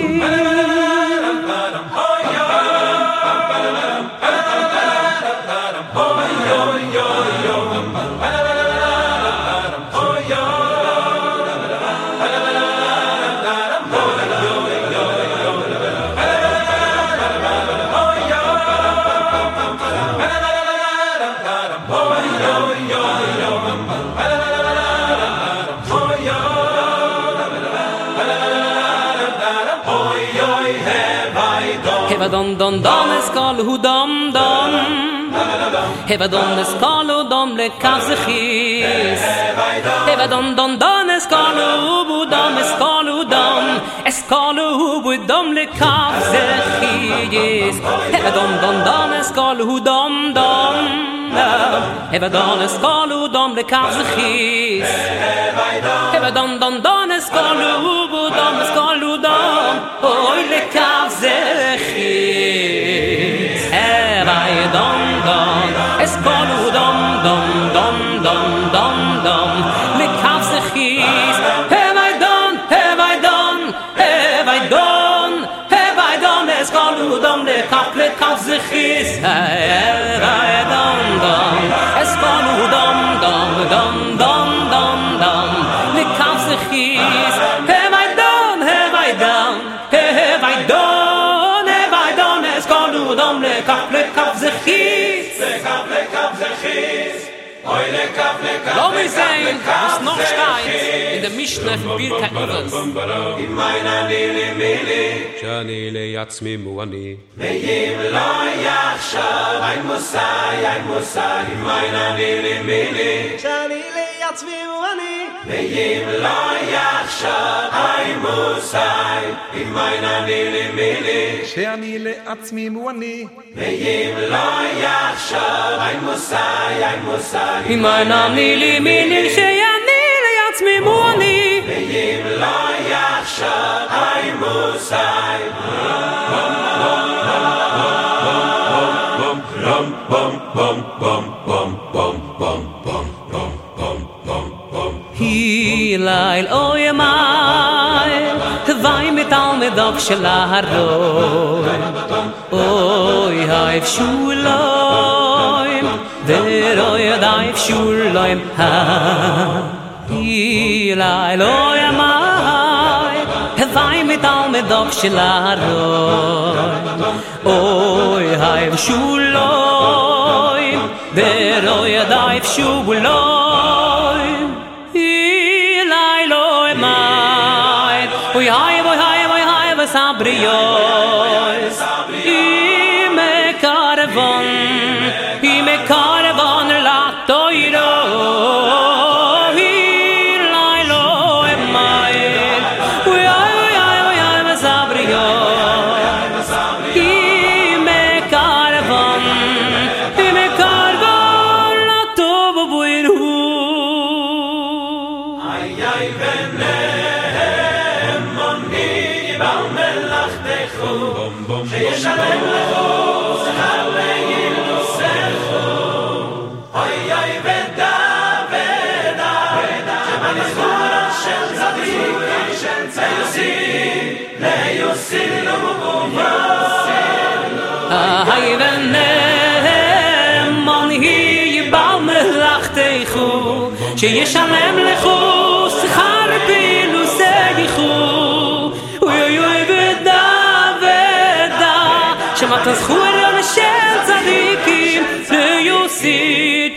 Don es kol hu dom Heva don es kol hu dom le kazchis Heva don es kol hu dom es kol hu dom es kol hu dom le kazchis Heva don es kol hu dom Heva don es kol hu dom le kazchis Heva don es kol hu dom es kol hu dom oy le kazchis Heva don es kol hu dom le kazchis Heva don es kol hu dom le kazchis Heva don es kol hu dom le kazchis Heva don es kol hu dom le kazchis Lass mich sein, was noch steht in der Mischne von Birka Ivers. שאני לעצמי מואני ואם לא יחשב אין מוסי מיין אני למילי שאני לעצמי מואני ואם לא יחשב אין מוסי מיין אני למילי שאני לעצמי מואני ואם לא יחשב אין מוסי מיין אני למילי שאני לעצמי מואני ואם לא יחשב אין מוסי Hilail oyamai Tvay metal medok shelaharoy Oy haif shuloim Veroy daif shuloim Hilail oyamai Tvay metal medok shelaharoy Oy haif shuloim Veroy daif shuloim Sabrios Ime caravan la toy איי ונאמוני במלאכתךו שישלם לכו שכר וילוסכו איי ודאבדה שבנזכורה של צדיקים ליוסין איי ונאמוני במלאכתךו שישלם לכו שכר וילוסכו אוי אוי ודאבדה שמתזכורה של צדיקים ליוסין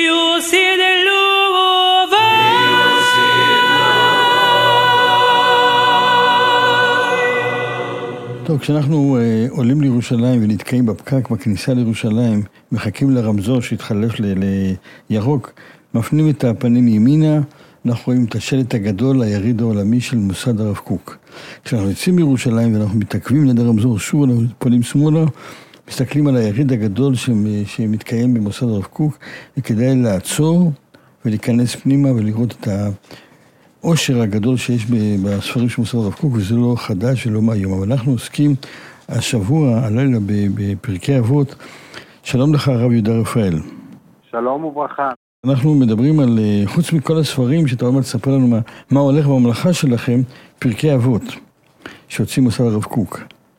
טוב, כשאנחנו עולים לירושלים ונתקעים בפקק בכניסה לירושלים, מחכים לרמזור שהתחלף לירוק, מפנים את הפנים ימינה, אנחנו רואים את השלט הגדול, היריד העולמי של מוסד הרב קוק. כשאנחנו יוצאים מירושלים ואנחנו מתעכבים ליד הרמזור, שוב אנחנו פונים שמאלה, מסתכלים על היריד הגדול שמתקיים במוסד הרב קוק, וכדאי לעצור ולהיכנס פנימה ולראות את העושר הגדול שיש בספרים של מוסד הרב קוק, וזה לא חדש ולא מהיום. אבל אנחנו עוסקים השבוע, הלילה, בפרקי אבות. שלום לך הרב יהודה רפאל. שלום וברכה. אנחנו מדברים על, חוץ מכל הספרים שאתה אומר לספר לנו מה הולך בממלכה שלכם, פרקי אבות שיוצאים מוסד הרב קוק.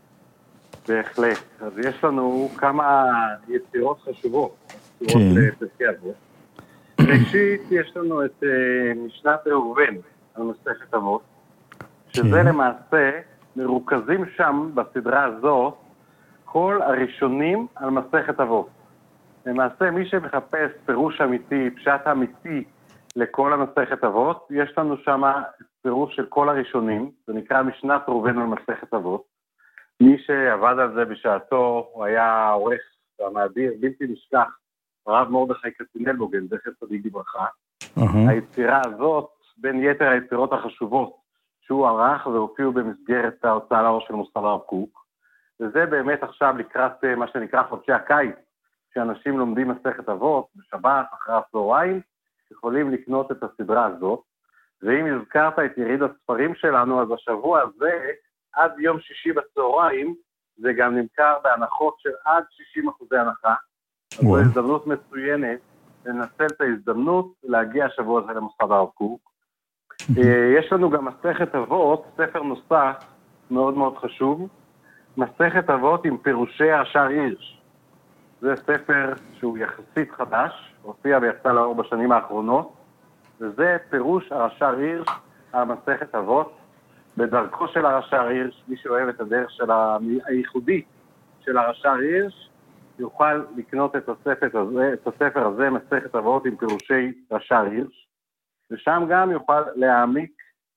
בהחלט. אז יש לנו כמה יצירות חשובות. כן. פרקי אבות. ראשית, יש לנו את משנת ראובן על מסכת אבות, שזה למעשה מרוכזים שם בסדרה הזו כל הראשונים על מסכת אבות. למעשה, מי שמחפש פירוש אמיתי, פשט אמיתי לכל המסכת אבות, יש לנו שם פירוש של כל הראשונים, זה נקרא משנת ראובן על מסכת אבות. מי שעבד על זה בשעתו, הוא היה עורך והמאדיר, בלתי נשכח, הרב מרדכי קצינלבוגן, זכר צדיק לברכה. היצירה הזאת, בין יתר היצירות החשובות שהוא ערך והופיעו במסגרת ההוצאה לאור של מוסד הרב קוק, וזה באמת עכשיו לקראת מה שנקרא חודשי הקיץ, שאנשים לומדים מסכת אבות בשבת אחרי הצהריים, יכולים לקנות את הסדרה הזאת. ואם הזכרת את יריד הספרים שלנו, אז השבוע הזה, עד יום שישי בצהריים, זה גם נמכר בהנחות של עד 60% הנחה. אז זו הזדמנות מצוינת לנצל את ההזדמנות להגיע השבוע הזה למוסד הרב קוק. יש לנו גם מסכת אבות, ספר נוסף מאוד מאוד חשוב, מסכת אבות עם פירושי השאר הירש. זה ספר שהוא יחסית חדש, הופיע ויצא לאור בשנים האחרונות, וזה פירוש הרש"ר הירש על מסכת אבות, בדרכו של הרש"ר הירש. מי שאוהב את הדרך הייחודית של הרש"ר הירש, יוכל לקנות את הספר הזה, מסכת אבות עם פירושי הרש"ר הירש, ושם גם יוכל להעמיק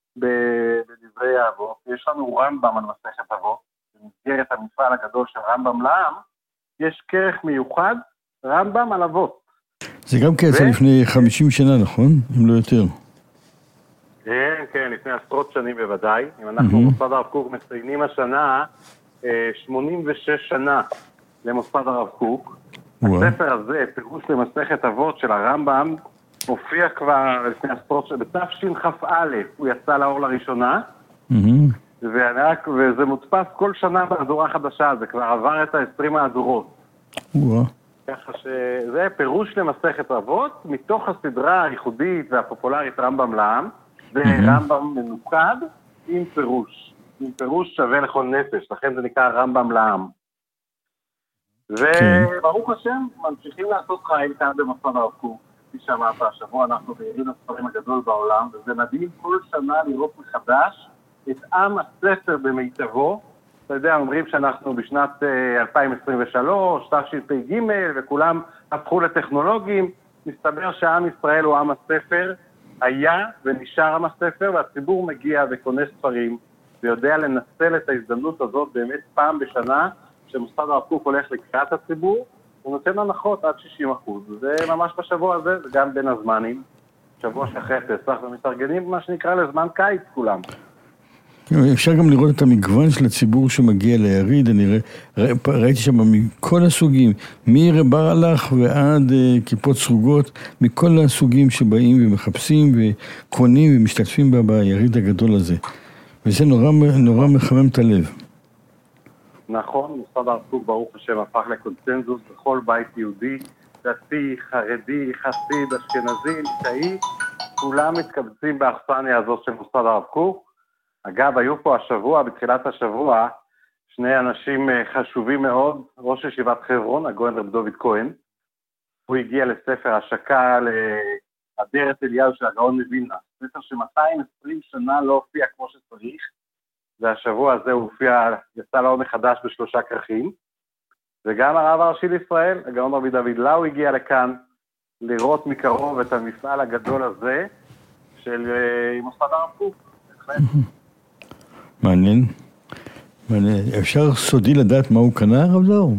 בדברי האבות. יש לנו רמב"ם על מסכת אבות, במסגרת המפעל הגדול של רמב"ם לעם, יש כרך מיוחד, רמב"ם על אבות. זה גם כעצה לפני 50 שנה, נכון? אם לא יותר. כן, לפני עשרות שנים בוודאי. אם אנחנו מוסד הרב קוק מציינים השנה 86 שנה למוסד הרב קוק. הספר הזה, פירוש למסכת אבות של הרמב"ם, הופיע כבר לפני עשרות שנה, בתשכ"א, הוא יצא לאור לראשונה, וזה מודפס כל שנה בהדורה חדשה, זה כבר עבר את 20 מהדורות. ככה שזה פירוש למסכת אבות, מתוך הסדרה הייחודית והפופולרית רמב"ם לעם, זה רמב"ם מנוקד עם פירוש שווה לכל נפש, לכן זה נקרא רמב"ם לעם. וברוך השם, ממשיכים לעשות חיים כאן במוסד הרב קוק. כפי שאמרת, השבוע אנחנו ביריד הספרים הגדול בעולם, וזה מדהים כל שנה לראות מחדש את עם הספר במיטבו. אתה יודע, אומרים שאנחנו בשנת 2023, תשפ"ג, וכולם הפכו לטכנולוגים. מסתבר שעם ישראל הוא עם הספר, היה ונשאר עם הספר, והציבור מגיע וקונה ספרים, ויודע לנצל את ההזדמנות הזאת באמת פעם בשנה, שמוסד הרב קוק הולך לקראת הציבור, הוא נותן הנחות עד 60%. זה ממש בשבוע הזה, זה גם בין הזמנים, שבוע שאחרי פסח, ומתארגנים מה שנקרא לזמן קיץ כולם. אפשר גם לראות את המגוון של הציבור שמגיע ליריד, אני ראיתי שם מכל הסוגים, מרבר הלך ועד כיפות סרוגות, מכל הסוגים שבאים ומחפשים וקונים ומשתתפים ביריד הגדול הזה. וזה נורא מחמם את הלב. נכון, מוסד הרב קוק ברוך השם הפך לקונצנזוס בכל בית יהודי, דתי, חרדי, חסיד, אשכנזי, ליטאי, כולם מתקבצים באכסניה הזאת של מוסד הרב קוק. אגב, היו פה השבוע, בתחילת השבוע, שני אנשים חשובים מאוד, ראש ישיבת חברון, הגאון רב דוד כהן, הוא הגיע לספר השקה לאדרת אליהו של הגאון מווילנה, ספר ש220 שנה לא הופיע כמו שצריך, והשבוע הזה הוא הופיע, יצא לו מחדש ב3 כרכים, וגם הרב הראשי לישראל, הגאון רבי דוד לאו, הגיע לכאן לראות מקרוב את המפעל הגדול הזה של מוסד הרב קוק. מעניין. אפשר סודי לדעת מה הוא קנה, הרב לאו?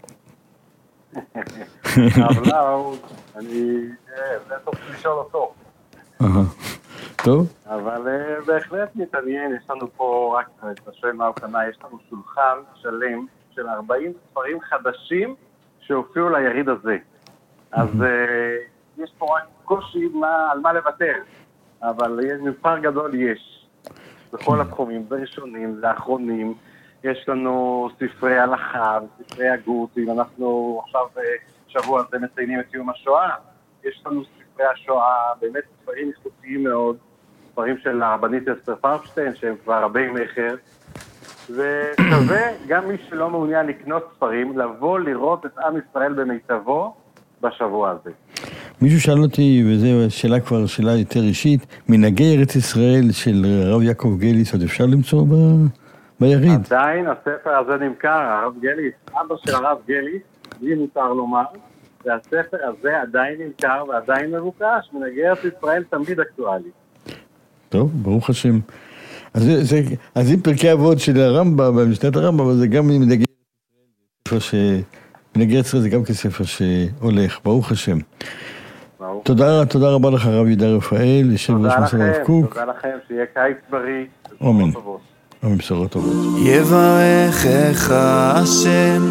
הרב לאו, זה טוב לשאול אותו. טוב. אבל בהחלט מתעניין, יש לנו פה, רק אתה שואל מה הוא קנה, יש לנו שולחן שלם של 40 ספרים חדשים שהופיעו ליריד הזה. אז יש פה רק קושי על מה לוותר, אבל מבחר גדול יש. בכל התחומים, בראשונים, לאחרונים, יש לנו ספרי הלכה, ספרי הגות, אם אנחנו עכשיו שבוע הזה מציינים את יום השואה, יש לנו ספרי השואה, באמת ספרים איכותיים מאוד, ספרים של הרבנית אסתר פרבשטיין, שהם כבר רבי מחר, ושווה גם מי שלא מעוניין לקנות ספרים, לבוא לראות את עם ישראל במיטבו בשבוע הזה. מישהו שאל אותי, וזו שאלה כבר, שאלה יותר אישית, מנהגי ארץ ישראל של הרב יעקב גליס, עוד אפשר למצוא ביריד? עדיין הספר הזה נמכר, הרב גליס, אבא של הרב גליס, לי מותר לומר, והספר הזה עדיין נמכר ועדיין מבוקש, מנהגי ארץ ישראל תמיד אקטואלי. טוב, ברוך השם. אז אם פרקי אבות של הרמב"ם, במשנת הרמב"ם, אבל זה גם מנהגי ארץ ישראל, מנהגי ארץ ישראל זה גם כספר שהולך, ברוך השם. תודה רבה לך הרב יהודה רפאל, יושב ראש מוסד הרב קוק. תודה לכם, שיהיה קיץ בריא. אמן. אמן, בשורות טובות. יברכך השם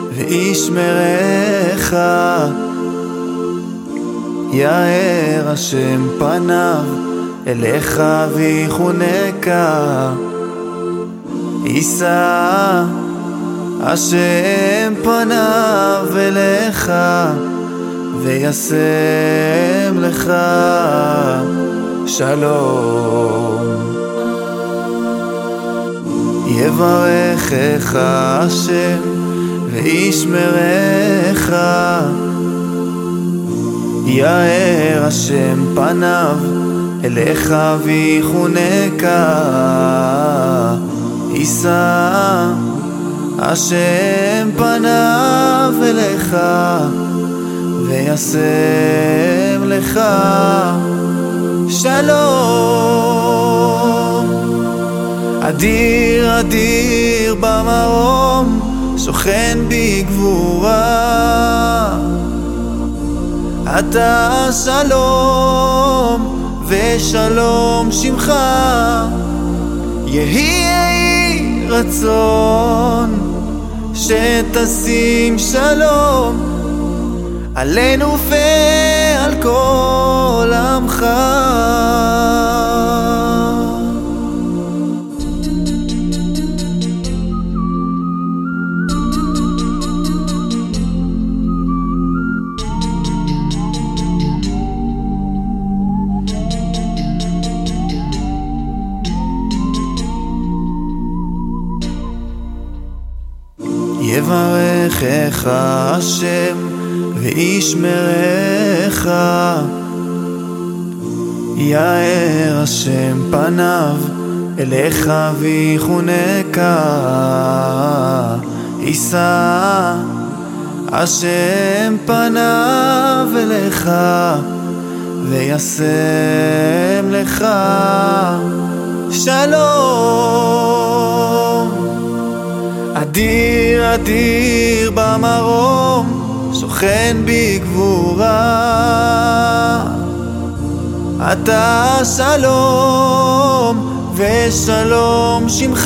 וישמרך, יאר השם פניו אליך ויחונקה, יישא השם פניו אליך וישם לך שלום. יברכך השם וישמרך, יאר השם פניו אליך ויחונקה, יישא השם פניו אליך וישם לך שלום. אדיר אדיר במרום, שוכן בגבורה, אתה שלום ושלום שמך, יהי רצון שתשים שלום עלינו ועל כל עמך. יברכך השם וישמרך, יאר השם פניו אליך ויחונקה, יישא השם פניו אליך וישם לך שלום. אדיר אדיר במרום, שוכן בגבורה, אתה שלום שלום ושלום שמך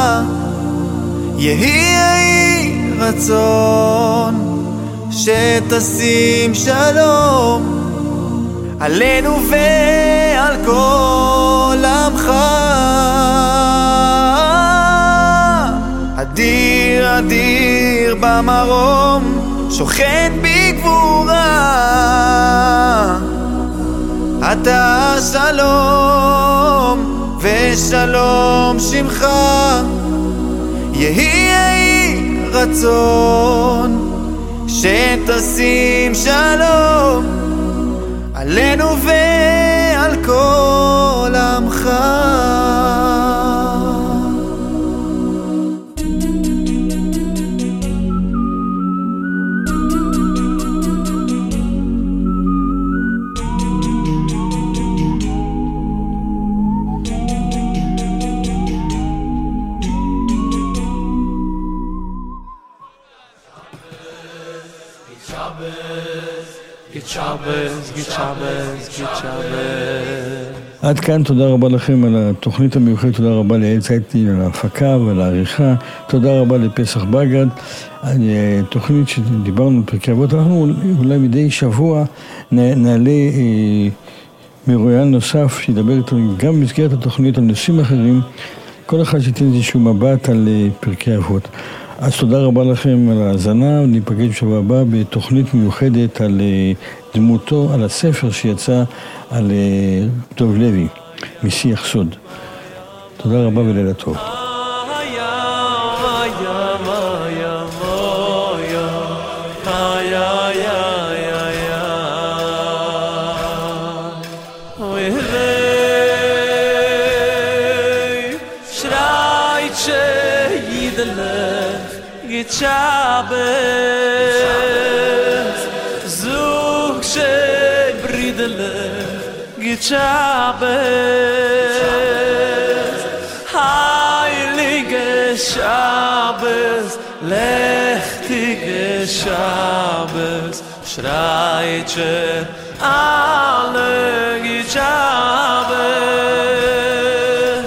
יהי רצון שתשים שלום עלינו ועל כל עמך אדיר אדיר במרום שוכן בגבורה אתה שלום ושלום שמך יהי רצון שתשים שלום עלינו ועל כל עמך עד כאן, תודה רבה לכם על התוכנית המיוחדת, תודה רבה ליעל צייטלין על ההפקה ועל העריכה, תודה רבה לפסח בגד, תוכנית שדיברנו על פרקי אבות, אנחנו אולי מדי שבוע נעלה מרואיין נוסף שידבר איתנו גם במסגרת התוכנית על נושאים אחרים, כל אחד שייתן איזשהו מבט על פרקי אבות. אז תודה רבה לכם על ההאזנה, ניפגש בשבוע הבא בתוכנית מיוחדת על דמותו, על הספר שיצא על דוב לוי, משיח סוד. תודה רבה ולילה טוב. Shabbos Zug shei bridele Git Shabbos Heilige Shabbos Lechtige Shabbos Schreit she alle Git Shabbos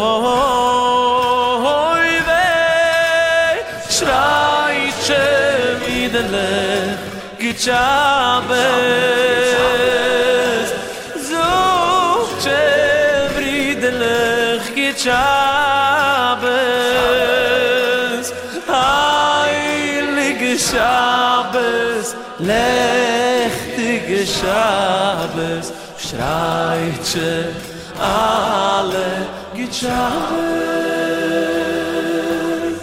Git Shabbos Zog Chevridelech Git Shabbos Heilige Shabbos Lechtige Shabbos Schreit she alle Git Shabbos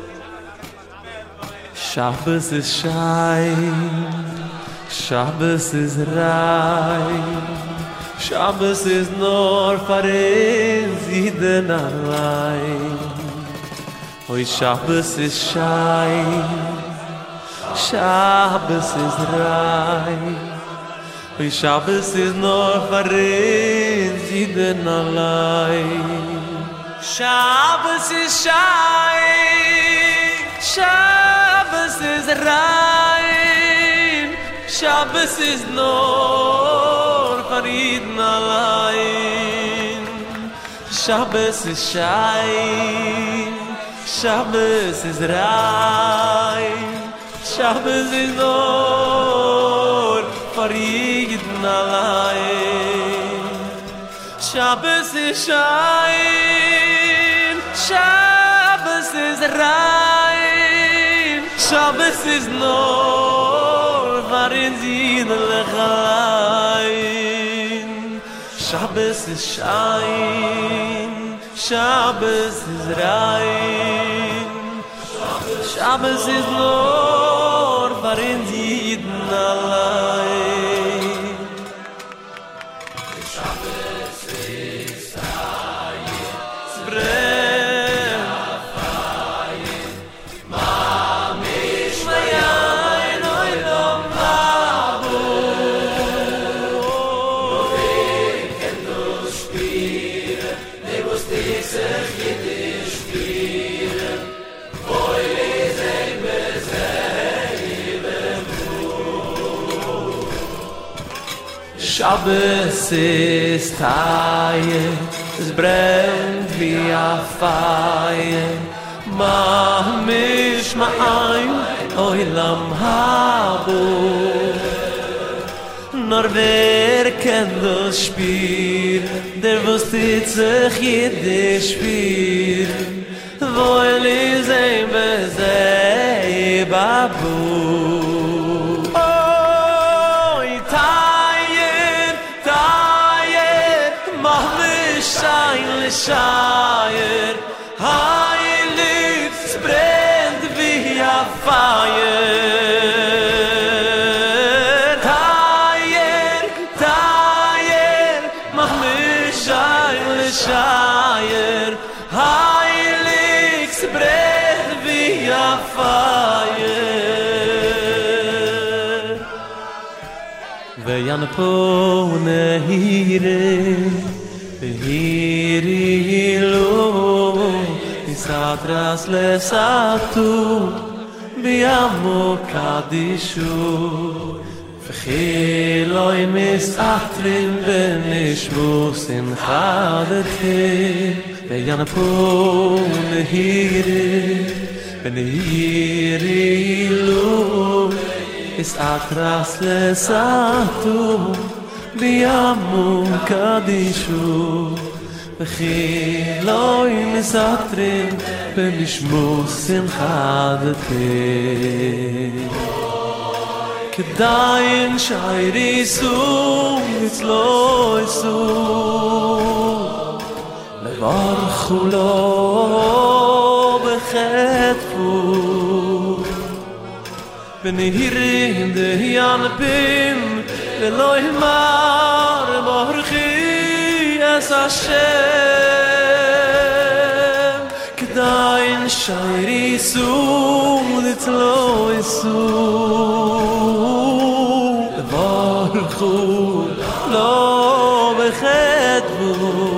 Shabbos is shine, Shabbos is right, Shabbos is nor farin ziden allein. Oy Shabbos is shine, Shabbos is right, Oy Shabbos is nor farin ziden allein. Shabbos is shine, Shabbos is rein, Shabbos is nor farid nalain. Shabbos is shine, Shabbos is rein, Shabbos is nor farid nalain. Shabbos is shine, Shabbos is rein, Shabbos is nor varin zin lechayin. Shabbos is shine, Shabbos is rein, Shabbos is nor varin zin lechayin. Shabbos is rein, Shabbos is tired es brennt wie a Feier. Mahmish ma'ayn oilam habu Nor wer ken das Spiel der wusste sich jede Spiel Wohl is ein Bezei Babu Oi Tayer, Tayer Mahmish shayn l'shayer brennt wie a Feier. Tayer, Tayer, mach mich ein Scheier. Heiligs brennt wie a Feier. Ve'yan pone hiri lo Satras lesatu biamo kadishu V'chiloi misatrim benishmus in chadete V'yanapu nehiri lu Satras lesatu biamo kadishu V'chiloi misatrim benishmus in chadete Kedayin shayri su mitzloi su Levarchu lo bechetfu B'nihirim dehiyanpim V'lo himar barchi es Hashem Kedayin shayri su mitzloi su Levarchu lo bechetfu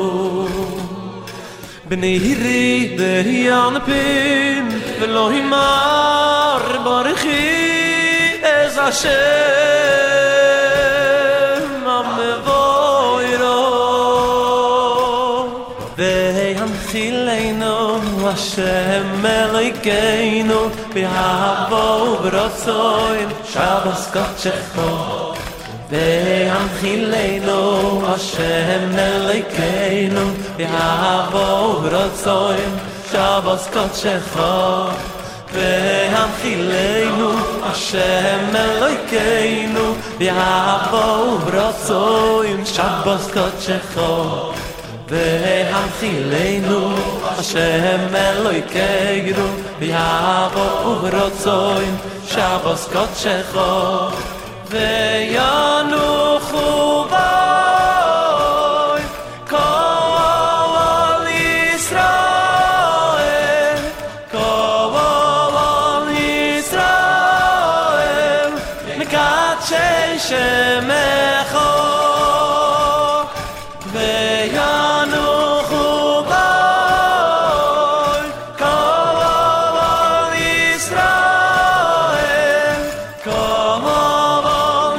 B'nihiri dehiyanpim V'lo himar barchi es Hashem Amevoiro Ve'yanchileinu Hashem Elokeinu B'havo b'rotzoin Shabbos Kodshecho Ve'yanchileinu Hashem Elokeinu B'havo b'rotzoin Shabbos Kodshecho Ve'yanchileinu Hashem Elokeinu B'havo b'rotzoin Shabbos Kodshecho Ve'yanchileinu Hashem Elokeinu B'havo b'rotzoin Shabbos Kodshecho Ve'yanuchu b'oy Kol Yisrael Kol Yisrael Mikadshei Shemecho Ve'yanuchu b'oy Kol Yisrael Kol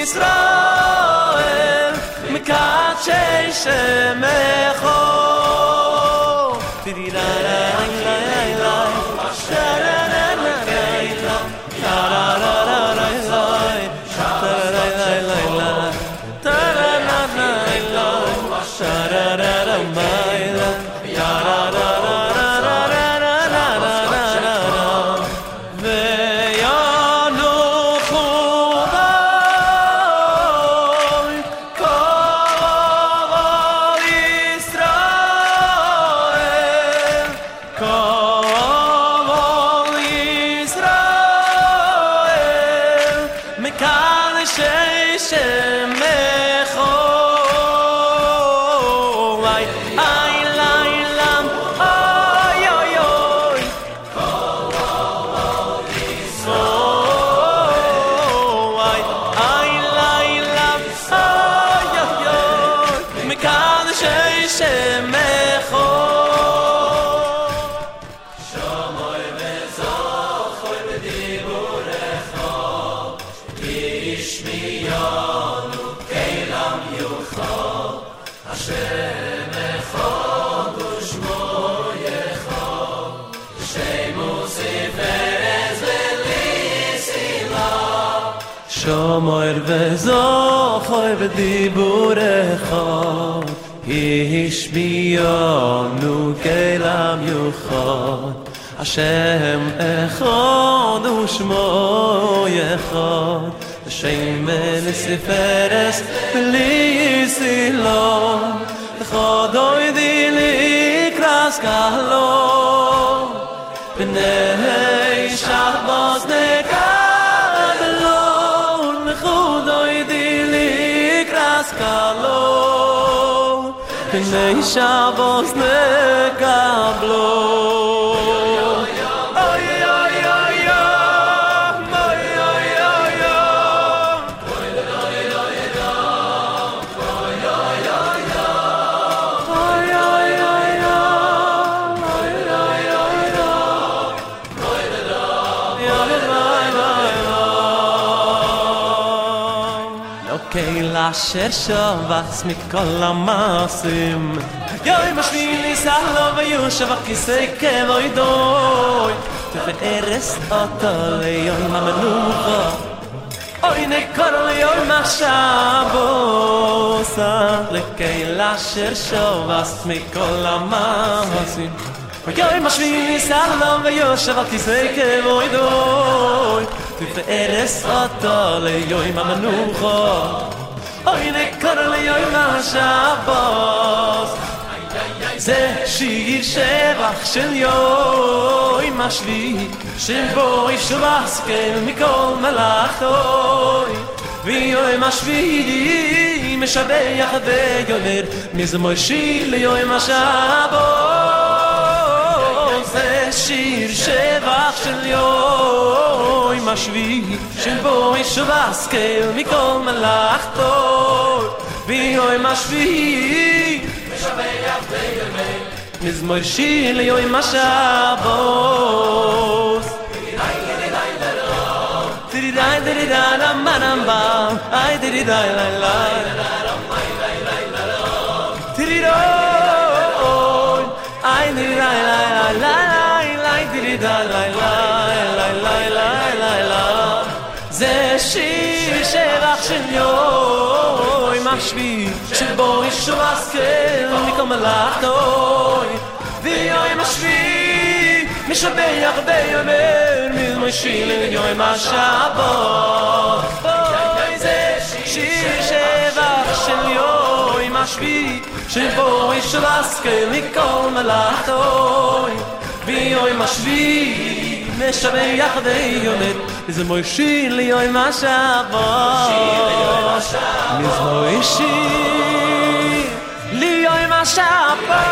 Yisrael Mikadshei Shemecho Hashem shomer vezochoy v'diburecha Hishbiyonu kelam yuchad Hashem echad u'shmo yechad Hashem eliseferes v'li yisilon Echad oidi likras kahlon B'nei Shabbos nekadlon Echad oidi likras kahlon B'nei Shabbos nekadlon Asher shavas mikol hamasim Yoim hashmini sahlo v'yushav ha'kisei kevoidoi Teferes oto leyoim hamenucha Oy nekor leyoim ha'shabos Lekeil asher shavas mikol hamasim Yoim hashmini sahlo v'yushav ha'kisei kevoidoi Teferes oto leyoim hamenucha Oy nekor leyoim ha'shabos Ze shir shevach shel yoim hashvi Shebo yishvaskel mikol melachtoy V'yoim hashvi meshabeach ve'yomer Mizmoy shir leyoim ha'shabos Ze shir shevach shel yoim hashvi Shebo yishvaskel mikol melachtoy V'yoim hashvi Mizmoy shir leyoim ha'shabos Tiridai tiridai ramanamba Ay tiridai lai lai Tiridoi Ay tiridai lai lai lai lai Tiridai lai lai lai lai lai lai lai Ze shir shevach shel yoim hashvi Shebo yishvaskel mikol melachtoy V'yoim hashvi mishabeach ve'yomer Mizmoy shir leyoim ha'shabos Ze shir shevach shel yoim hashvi Shebo yishvaskel mikol melachtoy V'yoim hashvi mishabeach ve'yomer Mizmoy shir leyoim ha'shabos Mizmoy shir leyoim ha'shabos